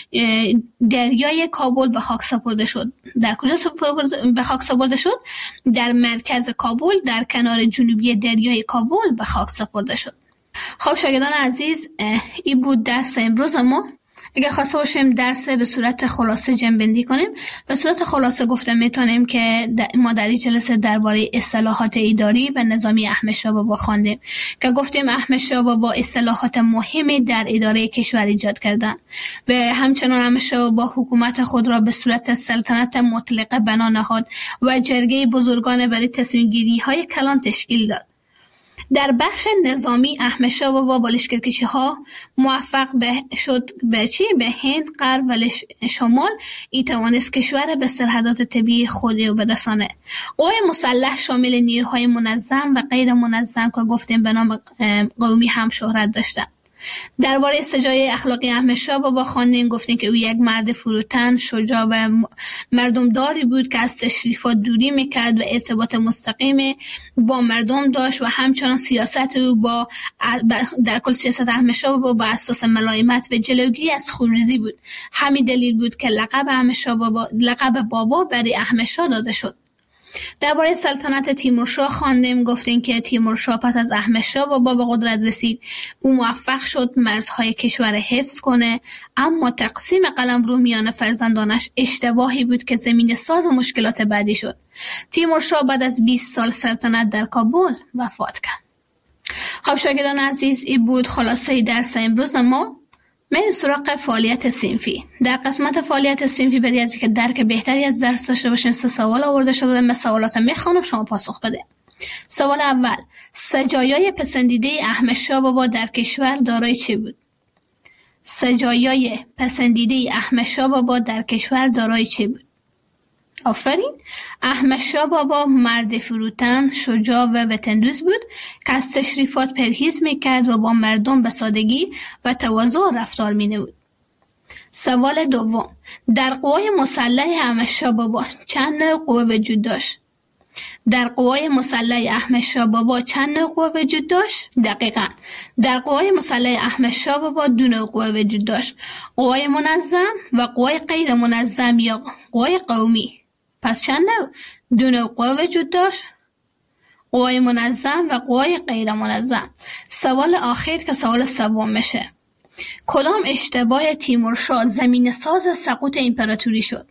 دریای کابل به خاک سپرده شد. در کجا به خاک سپرده شد؟ در مرکز کابل در کنار جنوبی دریای کابل به خاک سپرده شد. خب شاگردان عزیز، این بود درس امروز ما. اگر خواسته باشیم درس به صورت خلاصه جمع‌بندی کنیم، به صورت خلاصه گفته میتونیم که ما در این جلسه درباره اصلاحات اداری و نظامی احمد شاه بابا خواندیم که گفتیم احمد شاه بابا اصلاحات مهمی در اداره کشور ایجاد کردند و همچنان احمد شاه بابا حکومت خود را به صورت سلطنت مطلقه بنا نهاد و جرگه بزرگان برای تصمیم گیری های کلان تشکیل داد. در بخش نظامی احمد شاه بابا با لشکرکشی ها موفق به شد به چی؟ به هند، غرب و شمال ای توانست کشور به سرحدات طبیعی خود او برسانه. قوای مسلح شامل نیروهای منظم و غیر منظم که گفتیم به نام قومی هم شهرت داشتند. درباره سجای اخلاقی احمد شاه بابا خواندیم، گفتیم که او یک مرد فروتن، شجاع و مردمداری بود که از تشریفات دوری میکرد و ارتباط مستقیم با مردم داشت و همچنان سیاست او با در کل سیاست احمد شاه بابا با اساس ملایمت و جلوگیری از خونریزی بود. همین دلیل بود که لقب احمد شاه بابا لقب بابا برای احمد شاه داده شد. درباره سلطنت تیمورشاه خواندیم، گفتیم که تیمورشاه پس از احمد شاه بابا به قدرت رسید. او موفق شد مرزهای کشور حفظ کنه، اما تقسیم قلمرو میان فرزندانش اشتباهی بود که زمین ساز مشکلات بعدی شد. تیمورشاه بعد از بیست سال سلطنت در کابل وفات کرد. خب شاگردان عزیز، این بود خلاصه درس امروز ما. من سراغ فعالیت صنفی. در قسمت فعالیت صنفی برای از اینکه درک بهتری از درس داشته باشیم سه سوال آورده شده. من سوالات میخوانم، شما پاسخ بده. سوال اول: سجایای پسندیده احمد شاه بابا در کشور دارای چه بود؟ سجایای پسندیده احمد شاه بابا در کشور دارای چه بود؟ آفرین. احمد شاه بابا مرد فروتن، شجاع و وطندوست بود که از تشریفات پرهیز میکرد و با مردم به سادگی و تواضع رفتار مینمود. سوال دوم: در قوای مسلح احمد شاه بابا چند نوع قوه وجود داشت؟ در قوای مسلح احمد شاه بابا چند نوع قوه وجود داشت؟ دقیقاً در قوای مسلح احمد شاه بابا دو نوع قوه وجود داشت: قوای منظم و قوای غیر منظم یا قوای قومی. پس چند نوع؟ دو نوع قوه وجود داشت: قوای منظم و قوای غیر منظم. سوال آخر که سوال سوم میشه: کدام اشتباه تیمورشاه زمین ساز سقوط امپراتوری شد؟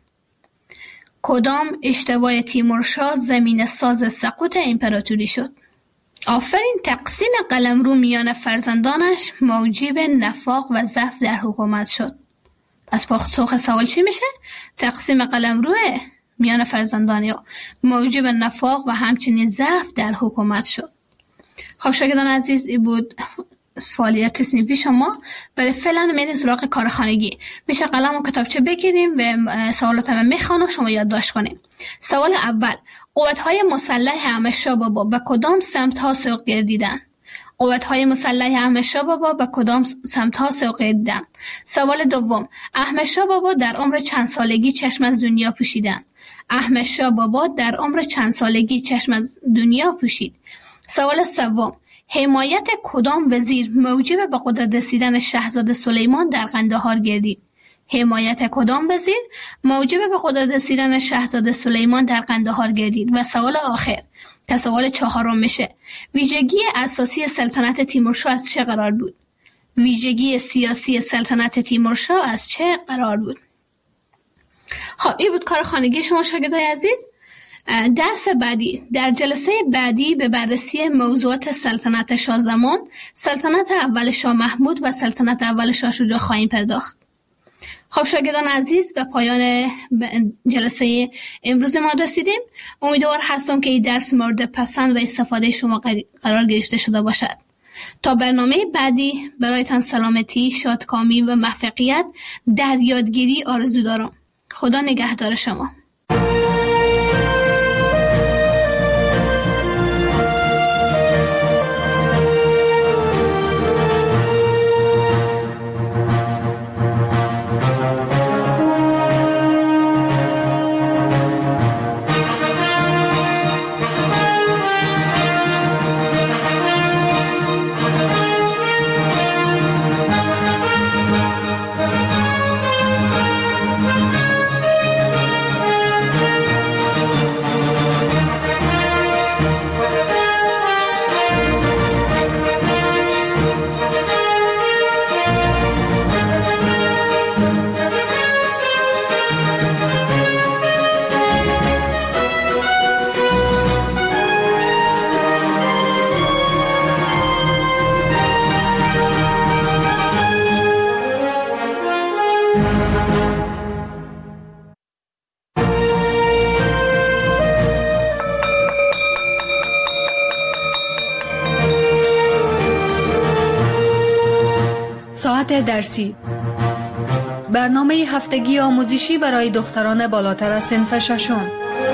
کدام اشتباه تیمورشاه زمین ساز سقوط امپراتوری شد؟ آفرین. تقسیم قلمرو میان فرزندانش موجب نفاق و ضعف در حکومت شد. پس پاسخ سوال چی میشه؟ تقسیم قلمرو میان فرزندان یا موجب نفاق و همچنین ضعف در حکومت شد. خب شاگردان عزیز، این بود فعالیت صنفی شما. برای فعلا میریم سراغ کارخانگی. میشه قلم و کتابچه بگیریم و سوالات هم میخوانم، شما یادداشت کنیم. سوال اول: قوت‌های مسلح احمد شاه بابا به کدام سمت‌ها سوق گردیدند؟ قوت‌های مسلح احمد شاه بابا به کدام سمت‌ها سوق گردیدند؟ سوال دوم: احمد شاه بابا در عمر چند سالگی چشم از دنیا پوشیدند؟ احمد شاه بابا در عمر چند سالگی چشم از دنیا پوشید؟ سوال سوم: حمایت کدام وزیر موجب به قدرت رسیدن شاهزاده سلیمان در قندهار گردید؟ حمایت کدام وزیر موجب به قدرت رسیدن شاهزاده سلیمان در قندهار گردید؟ و سوال آخر که سوال چهارم میشه: ویژگی اساسی سلطنت تیمورشاه از چه قرار بود؟ ویژگی سیاسی سلطنت تیمورشاه از چه قرار بود. خب این بود کار خانگی شما شاگردای عزیز. درس بعدی، در جلسه بعدی به بررسی موضوعات سلطنت شاه زمان، سلطنت اول شاه محمود و سلطنت اول شاه شجاع خواهیم پرداخت. خب شاگردان عزیز، به پایان جلسه امروز ما رسیدیم. امیدوار هستم که این درس مورد پسند و استفاده شما قرار گرفته شده باشد. تا برنامه بعدی برایتان سلامتی، شادکامی و موفقیت در یادگیری آرزو دارم. خدا نگهدار شما. ساعت درسی، برنامه هفتگی آموزشی برای دختران بالاتر از صنف ششم.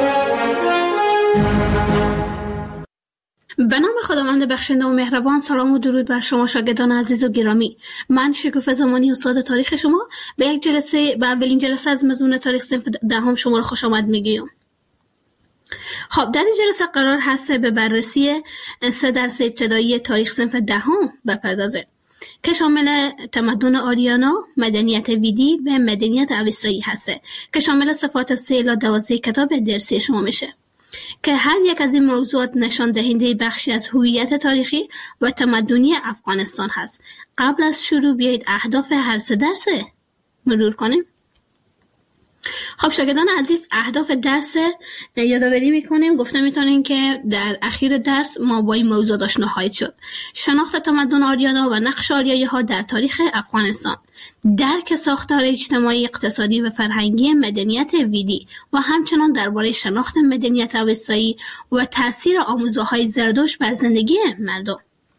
به نام خداوند بخشنده و مهربان. سلام و درود بر شما شاگردان عزیز و گرامی. من شکوفه زمانی، استاد تاریخ شما، به یک جلسه به اولین جلسه از مضمون تاریخ صنف دهم شما را خوش آمد میگیم. خب در این جلسه قرار هست به بررسی سه درس ابتدایی تاریخ صنف دهم بپردازه که شامل تمدن آریانا، مدنیت ویدی و مدنیت اوستایی هسته که شامل صفات سه الی دوازده کتاب درسی شما میشه که هر یک از این موضوعات نشان دهنده بخشی از هویت تاریخی و تمدنی افغانستان هست. قبل از شروع بیایید اهداف هر سه درس مرور کنیم. خب شاگردان عزیز، اهداف درس یادآوری میکنیم. گفتم میتونین که در اخیر درس ما با این موضوع آشنا خواهید شد: شناخت تمدن آریانا و نقش آریایی ها در تاریخ افغانستان، درک ساختار اجتماعی، اقتصادی و فرهنگی مدنیت ویدی و همچنان درباره شناخت مدنیت اوستایی و تاثیر آموزه‌های زردشت بر زندگی مردم.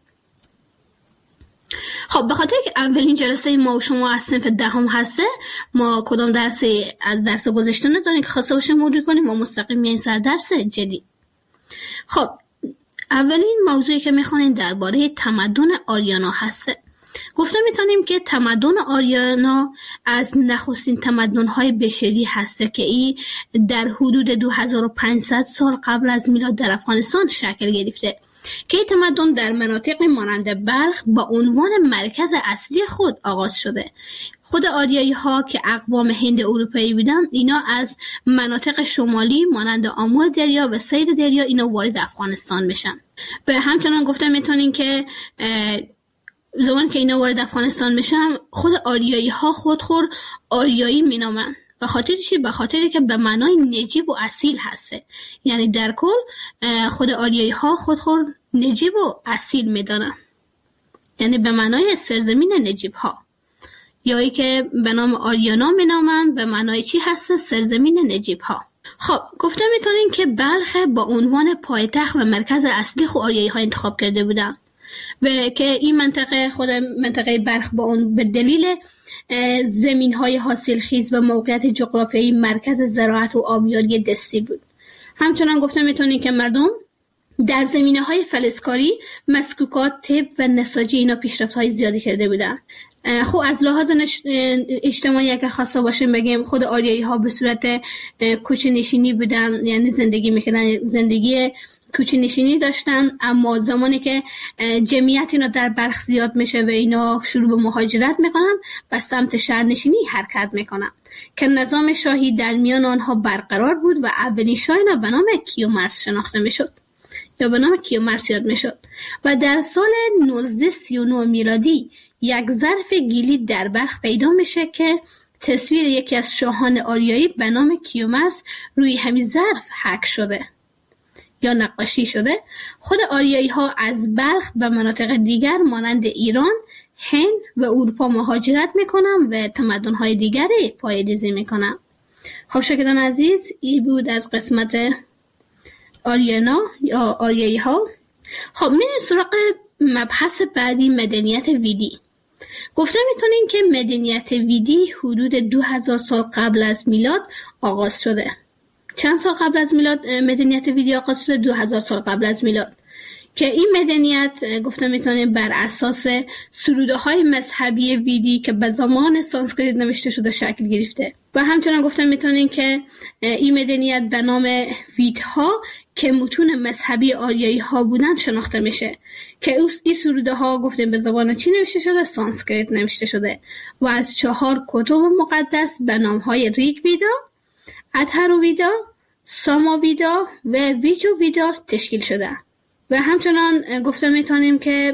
خب به خاطر که اولین جلسه ما و شما از صنف دهم هسته، ما کدام درس از درس گذشته نداریم که خواسته باشیم مرور کنیم، ما مستقیم میایم سر درس جدید. خب اولین موضوعی که میخوانیم درباره تمدن آریانا هسته. گفته میتونیم که تمدن آریانا از نخستین تمدن‌های بشری هسته که ای در حدود دو هزار و پانصد سال قبل از میلاد در افغانستان شکل گرفته که این تمدن در مناطق مانند بلخ با عنوان مرکز اصلی خود آغاز شده. خود آریایی ها که اقوام هند اروپایی بودن، اینا از مناطق شمالی مانند آمو دریا و سید دریا اینا وارد افغانستان میشن. به همچنان گفته میتونین که زمان که اینا وارد افغانستان میشن، خود آریایی ها خودخور آریایی مینامن. به خاطر چی؟ به خاطری که به معنای نجیب و اصیل هسته. یعنی در کل خود آریایی ها خودخور نجیب و اصیل میدانن، یعنی به معنای سرزمین نجیب ها، یا ای که به نام آریانا مینامن به معنای چی هسته؟ سرزمین نجیب ها. خب گفته میتونین که بلخ با عنوان پایتخت و مرکز اصلی خود آریایی ها انتخاب کرده بودن و که این منطقه خود منطقه بلخ با اون به دلیل زمین‌های حاصلخیز و موقعیت جغرافیایی مرکز زراعت و آبیاری دستی بود. همچنان گفته میتونین که مردم در زمینه‌های فلزکاری، مسکوکات، طب و نساجی اینا پیشرفت‌های زیادی کرده بودن. خب از لحاظ اجتماعی اگر خواسته باشیم بگیم، خود آریایی ها به صورت کوچه نشینی بودن، یعنی زندگی میکردن، زندگی کوچه نشینی داشتن. اما زمانی که جمعیت اینا در بلخ زیاد میشه و اینا شروع به مهاجرت میکنن، به سمت شهرنشینی حرکت میکنن که نظام شاهی در میان آنها برقرار بود و اولین شاه اینا به نام کیومرث شناخته میشد یا به نام کیومرث یاد میشد و در سال نوزده سی و نه میلادی، یک ظرف گیلی در بلخ پیدا میشه که تصویر یکی از شاهان آریایی به نام کیومرث روی همین ظرف حک شده یا نقاشی شده. خود آریایی ها از بلخ به مناطق دیگر مانند ایران، هند و اروپا مهاجرت میکنن و تمدن های دیگری پایه‌ریزی میکنن. خب شاگردان عزیز، این بود از قسمت آریانا یا آریایی ها. خب میریم سراغ مبحث بعدی، مدنیت ویدی. گفته میتونین که مدنیت ویدی حدود دو هزار سال قبل از میلاد آغاز شده. چند سال قبل از میلاد مدنیت ویدی آغاز شده؟ دو هزار سال قبل از میلاد، که این مدنیت گفته میتونیم بر اساس سروده های مذهبی ویدی که به زمان سانسکریت نوشته شده شکل گرفته. و همچنان گفته میتونیم که این مدنیت به نام ویدها که متون مذهبی آریایی ها بودن شناخته میشه، که این سروده ها گفتیم به زبان چی نوشته شده؟ سانسکریت نوشته شده و از چهار کتب مقدس به نام های ریگ ویدا، اتهرو ویدا، ساما ویدا و ویجو ویدا تشکیل شده. و همچنان گفته میتونیم که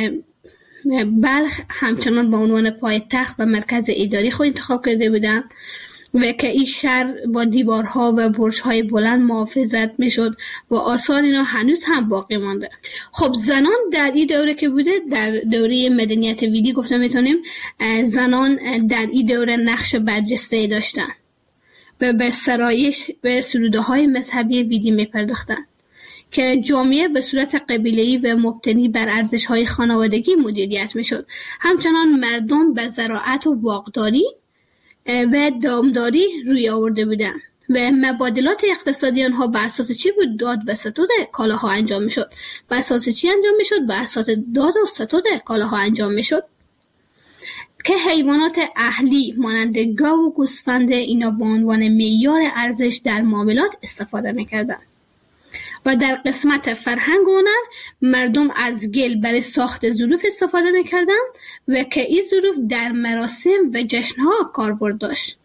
بلخ همچنان به عنوان پایتخت و مرکز اداری خود انتخاب کرده بودند و که این شهر با دیوارها و برج‌های بلند محافظت میشد و آثار اینا هنوز هم باقی مانده. خب زنان در این دوره که بوده، در دوره مدنیت ویدی گفته میتونیم زنان در این دوره نقش برجسته داشتن و به سرایش به سروده های مذهبی ویدی میپرداختند که جامعه به صورت قبیله‌ای و مبتنی بر ارزش‌های خانوادگی مدیریت میشد. همچنان مردم به زراعت و باغداری و دامداری روی آورده بودند و مبادلات اقتصادی آنها به اساس چی بود؟ داد و ستود کالاها انجام میشد. به اساس چی انجام میشد؟ به اساس داد و ستود کالاها انجام میشد که حیوانات اهلی مانند گاو و گوسفند اینا به عنوان معیار ارزش در معاملات استفاده میکردند. و در قسمت فرهنگ و هنر مردم از گل برای ساخت ظروف استفاده میکردند و که این ظروف در مراسم و جشنها کاربرد داشت.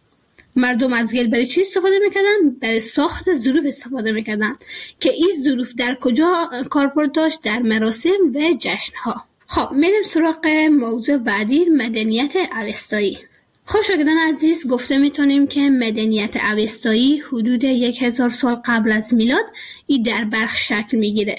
مردم از گل برای چی استفاده میکردن؟ برای ساخت ظروف استفاده میکردن که این ظروف در کجا کاربرد داشت؟ در مراسم و جشنها. خب میریم سراغ موضوع بعدی، مدنیت اوستایی. خب شاگردان عزیز، گفته میتونیم که مدنیت اوستایی حدود یک هزار سال قبل از میلاد ای در بلخ شکل میگیره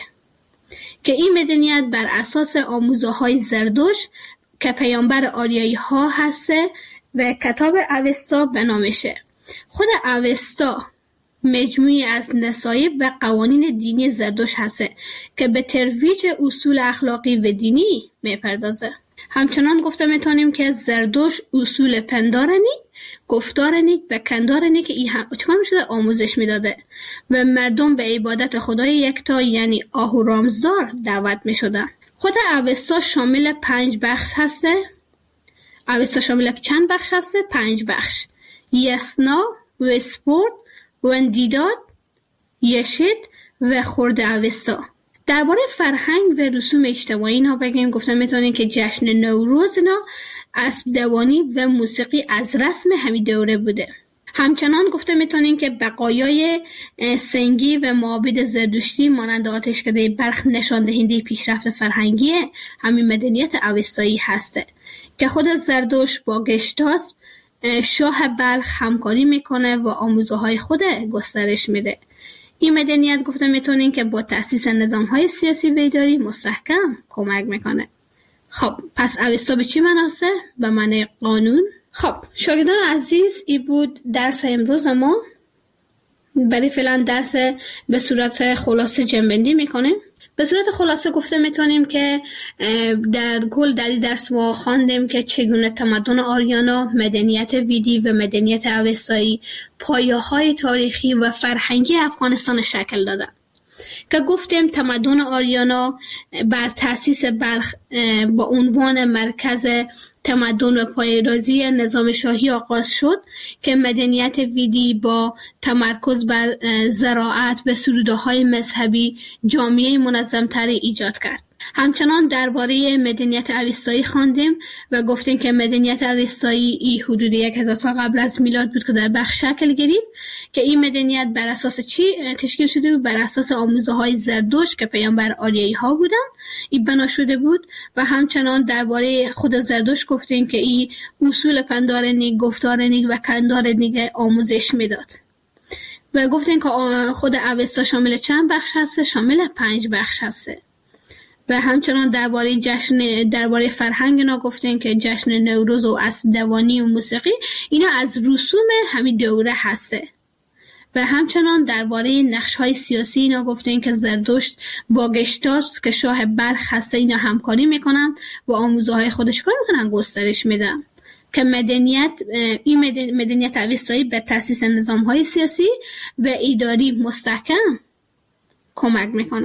که این مدنیت بر اساس آموزه‌های زردشت که پیامبر آریایی ها هسته و کتاب اوستا بنامشه. خود اوستا مجموعی از نصایب و قوانین دینی زردشت هسته که به ترویج اصول اخلاقی و دینی میپردازه. همچنان گفته میتونیم که زردشت اصول پندارنی، گفتارنی و کندارنی که ای هم چکار میشده؟ آموزش میداده و مردم به عبادت خدای یکتا یعنی آهورامزدار دعوت میشدن. خود اوستا شامل پنج بخش هسته. اوستا شامل چند بخش هسته؟ پنج بخش: یسنا و سپورت و اندیداد، یشد و خورد اوستا. درباره فرهنگ و رسوم اجتماعی اینا بگیم، گفتم میتونیم که جشن نوروز اینا اسب دوانی و موسیقی از رسم همین دوره بوده. همچنان گفته میتونیم که بقایای سنگی و معابد زردشتی مانند آتشکده بلخ نشان دهنده پیشرفت فرهنگی همین مدنیت اوستایی هسته که خود زردشت با گشتاس شاه بلخ همکاری میکنه و آموزه‌های خود گسترش میده. این مدنیت گفته میتونین که با تأسیس نظام‌های سیاسی و اداری مستحکم کمک میکنه. خب پس اوستا به چی معناست؟ به معنی قانون. خب شاگردان عزیز، این بود درس امروز ما. برای فعلا درس به صورت خلاصه جنبندی میکنیم. به صورت خلاصه گفته میتونیم که در کل در این درس ما خواندیم که چگونه تمدن آریانا، مدنیت ویدی و مدنیت اوستایی پایه‌های تاریخی و فرهنگی افغانستان شکل دادند. که گفتیم تمدن آریانا بر تأسیس بلخ با عنوان مرکز تمدن و پایه‌ریزی نظام شاهی آغاز شد که مدنیت ویدی با تمرکز بر زراعت و سروده‌های مذهبی جامعه منظم‌تری ایجاد کرد. همچنان درباره مدنیت اوستایی خواندیم و گفتیم که مدنیت اوستایی ای حدود یک هزار سال قبل از میلاد بود که در بخش شکل گرفت که این مدنیت بر اساس چی تشکیل شده بود؟ بر اساس آموزه های زردشت که پیامبر آریایی ها بودن این بنا شده بود. و همچنان درباره خود زردشت گفتیم که این اصول پندار نیک، گفتار نیک و کردار نیک آموزش میداد. و گفتیم که خود اوستا شامل چند بخش هسته؟ شامل پنج بخش هسته. و همچنان درباره جشن درباره فرهنگ اینا گفتیم که جشن نوروز و اسب دوانی و موسیقی اینا از رسوم همین دوره هسته. و همچنان درباره نقش‌های سیاسی اینا گفتیم که زردشت با گشتاس که شاه بلخ هسته اینا همکاری میکنن و آموزه‌های خودش کار میکنن گسترش میدن که مدنیت این مدنیت اوستایی به تأسیس نظام‌های سیاسی و اداری مستحکم کمک میکنه.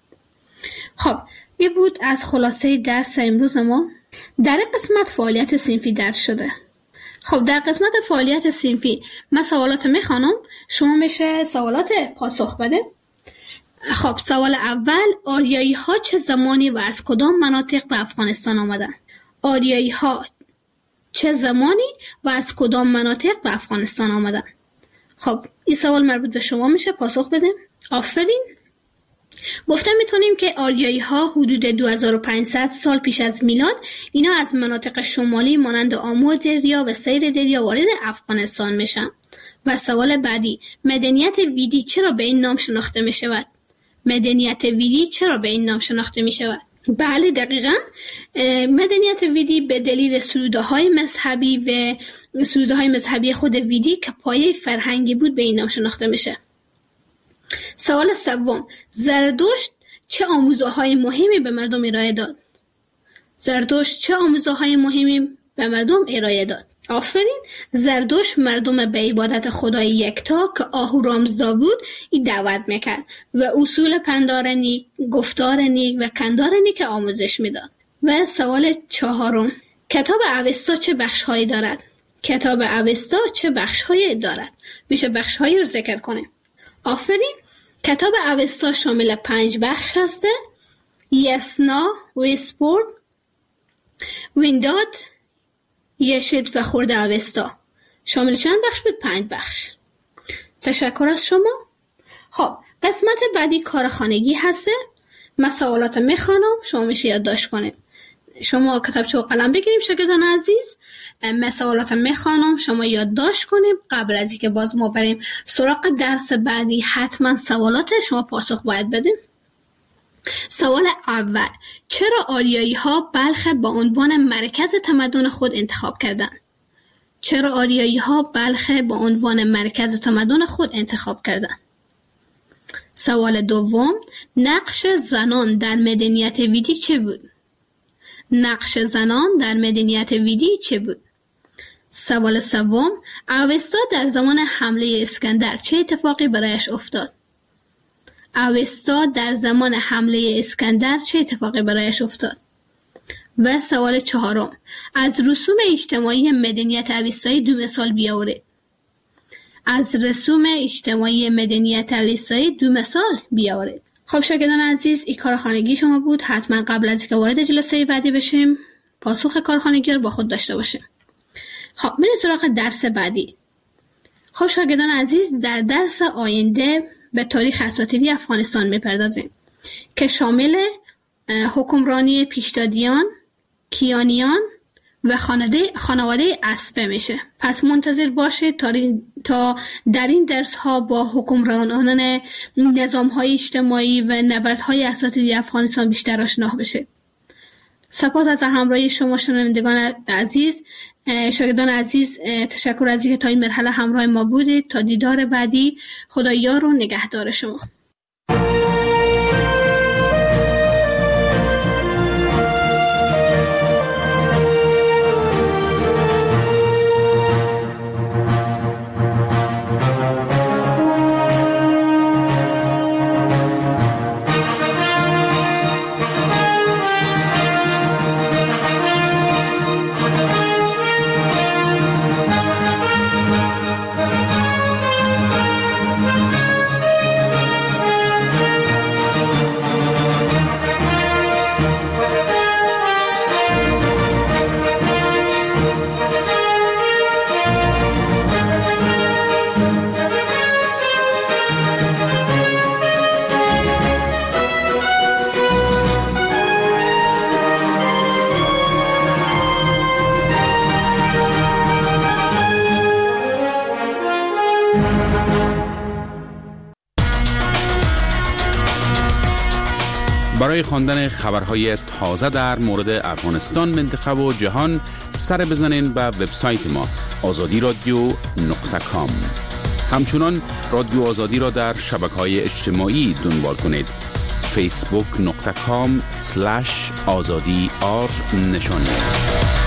خب این بود از خلاصه درس امروز ما. در قسمت فعالیت صنفی درس شده. خب در قسمت فعالیت صنفی من سوالات میخوانم، شما میشه سوالات پاسخ بده. خب سوال اول، آریایی ها چه زمانی و از کدام مناطق به افغانستان آمدن؟ آریایی ها چه زمانی و از کدام مناطق به افغانستان آمدن؟ خب این سوال مربوط به شما میشه، پاسخ بده. آفرین. گفتم میتونیم که آریایی ها حدود دو هزار و پانصد سال پیش از میلاد اینا از مناطق شمالی مانند آمو دریا و سیر دریا وارد افغانستان میشن. و سوال بعدی، مدنیت ویدی چرا به این نام شناخته میشود؟ مدنیت ویدی چرا به این نام شناخته میشود؟ بله دقیقاً مدنیت ویدی به دلیل سروده‌های مذهبی و سروده‌های مذهبی خود ویدی که پایه فرهنگی بود به این نام شناخته میشه. سوال سوم، زردشت چه آموزه‌های مهمی به مردم ارائه داد؟ زردشت چه آموزه‌های مهمی به مردم ارائه داد؟ آفرین. زردشت مردم به عبادت خدای یکتا که آهورامزدا بود ای دعوت میکرد و اصول پندار نیک، گفتار نیک و کردار نیک آموزش میداد. و سوال چهارم، کتاب اوستا چه بخش‌هایی دارد؟ کتاب اوستا چه بخش‌هایی دارد؟ میشه بخش‌هایی رو ذکر کنیم. آفرین. کتاب اوستا شامل پنج بخش هسته: یسنا، ویسپورد، وینداد، یشید و خورد اوستا. شامل چند بخش بود؟ پنج بخش. تشکر از شما. خب قسمت بعدی کار خانگی هسته. من سوالات میخوانم، شما میشه یادداشت کنید. شما کتابچه و قلم بگیریم شاگردان عزیز. من سوالات میخوانم، شما یادداشت کنیم. قبل از اینکه باز ما بریم سراغ درس بعدی حتما سوالات شما پاسخ باید بدیم. سوال اول، چرا آریایی ها بلخ با عنوان مرکز تمدن خود انتخاب کردند؟ چرا آریایی ها بلخ با عنوان مرکز تمدن خود انتخاب کردند؟ سوال دوم، نقش زنان در مدنیت ویدی چه بود؟ نقش زنان در مدنیت ویدی چه بود؟ سوال سوم، اوستا در زمان حمله اسکندر چه اتفاقی برایش افتاد؟ اوستا در زمان حمله اسکندر چه اتفاقی برایش افتاد؟ و سوال چهارم، از رسوم اجتماعی مدنیت اوستایی دو مثال بیاورید. از رسوم اجتماعی مدنیت اوستایی دو مثال بیاورید. خب شاگردان عزیز، این کار خانگی شما بود. حتما قبل از اینکه وارد جلسه بعدی بشیم پاسخ کار خانگی رو با خود داشته باشیم. خب میریم سراغ درس بعدی. خب شاگردان عزیز، در درس آینده به تاریخ اساطیری افغانستان میپردازیم که شامل حکمرانی پیشدادیان، کیانیان و خانواده اسبه میشه. پس منتظر باشید تا در این درس ها با حکمرانان نظام های اجتماعی و نبردهای اساطیری افغانستان بیشتر آشنا بشید. سپاس از همراهی شما شنوندگان عزیز. شاگردان عزیز، تشکر از اینکه تا این مرحله همراه ما بودید. تا دیدار بعدی، خدا یار و نگهدار شما. برای خواندن خبرهای تازه در مورد افغانستان، منطقه و جهان سر بزنین به وبسایت ما آزادی رادیو نقطه کام. همچنان رادیو آزادی را در شبکه‌های اجتماعی دنبال کنید. فیسبوک نقطه کام سلش آزادی آر نشانی است.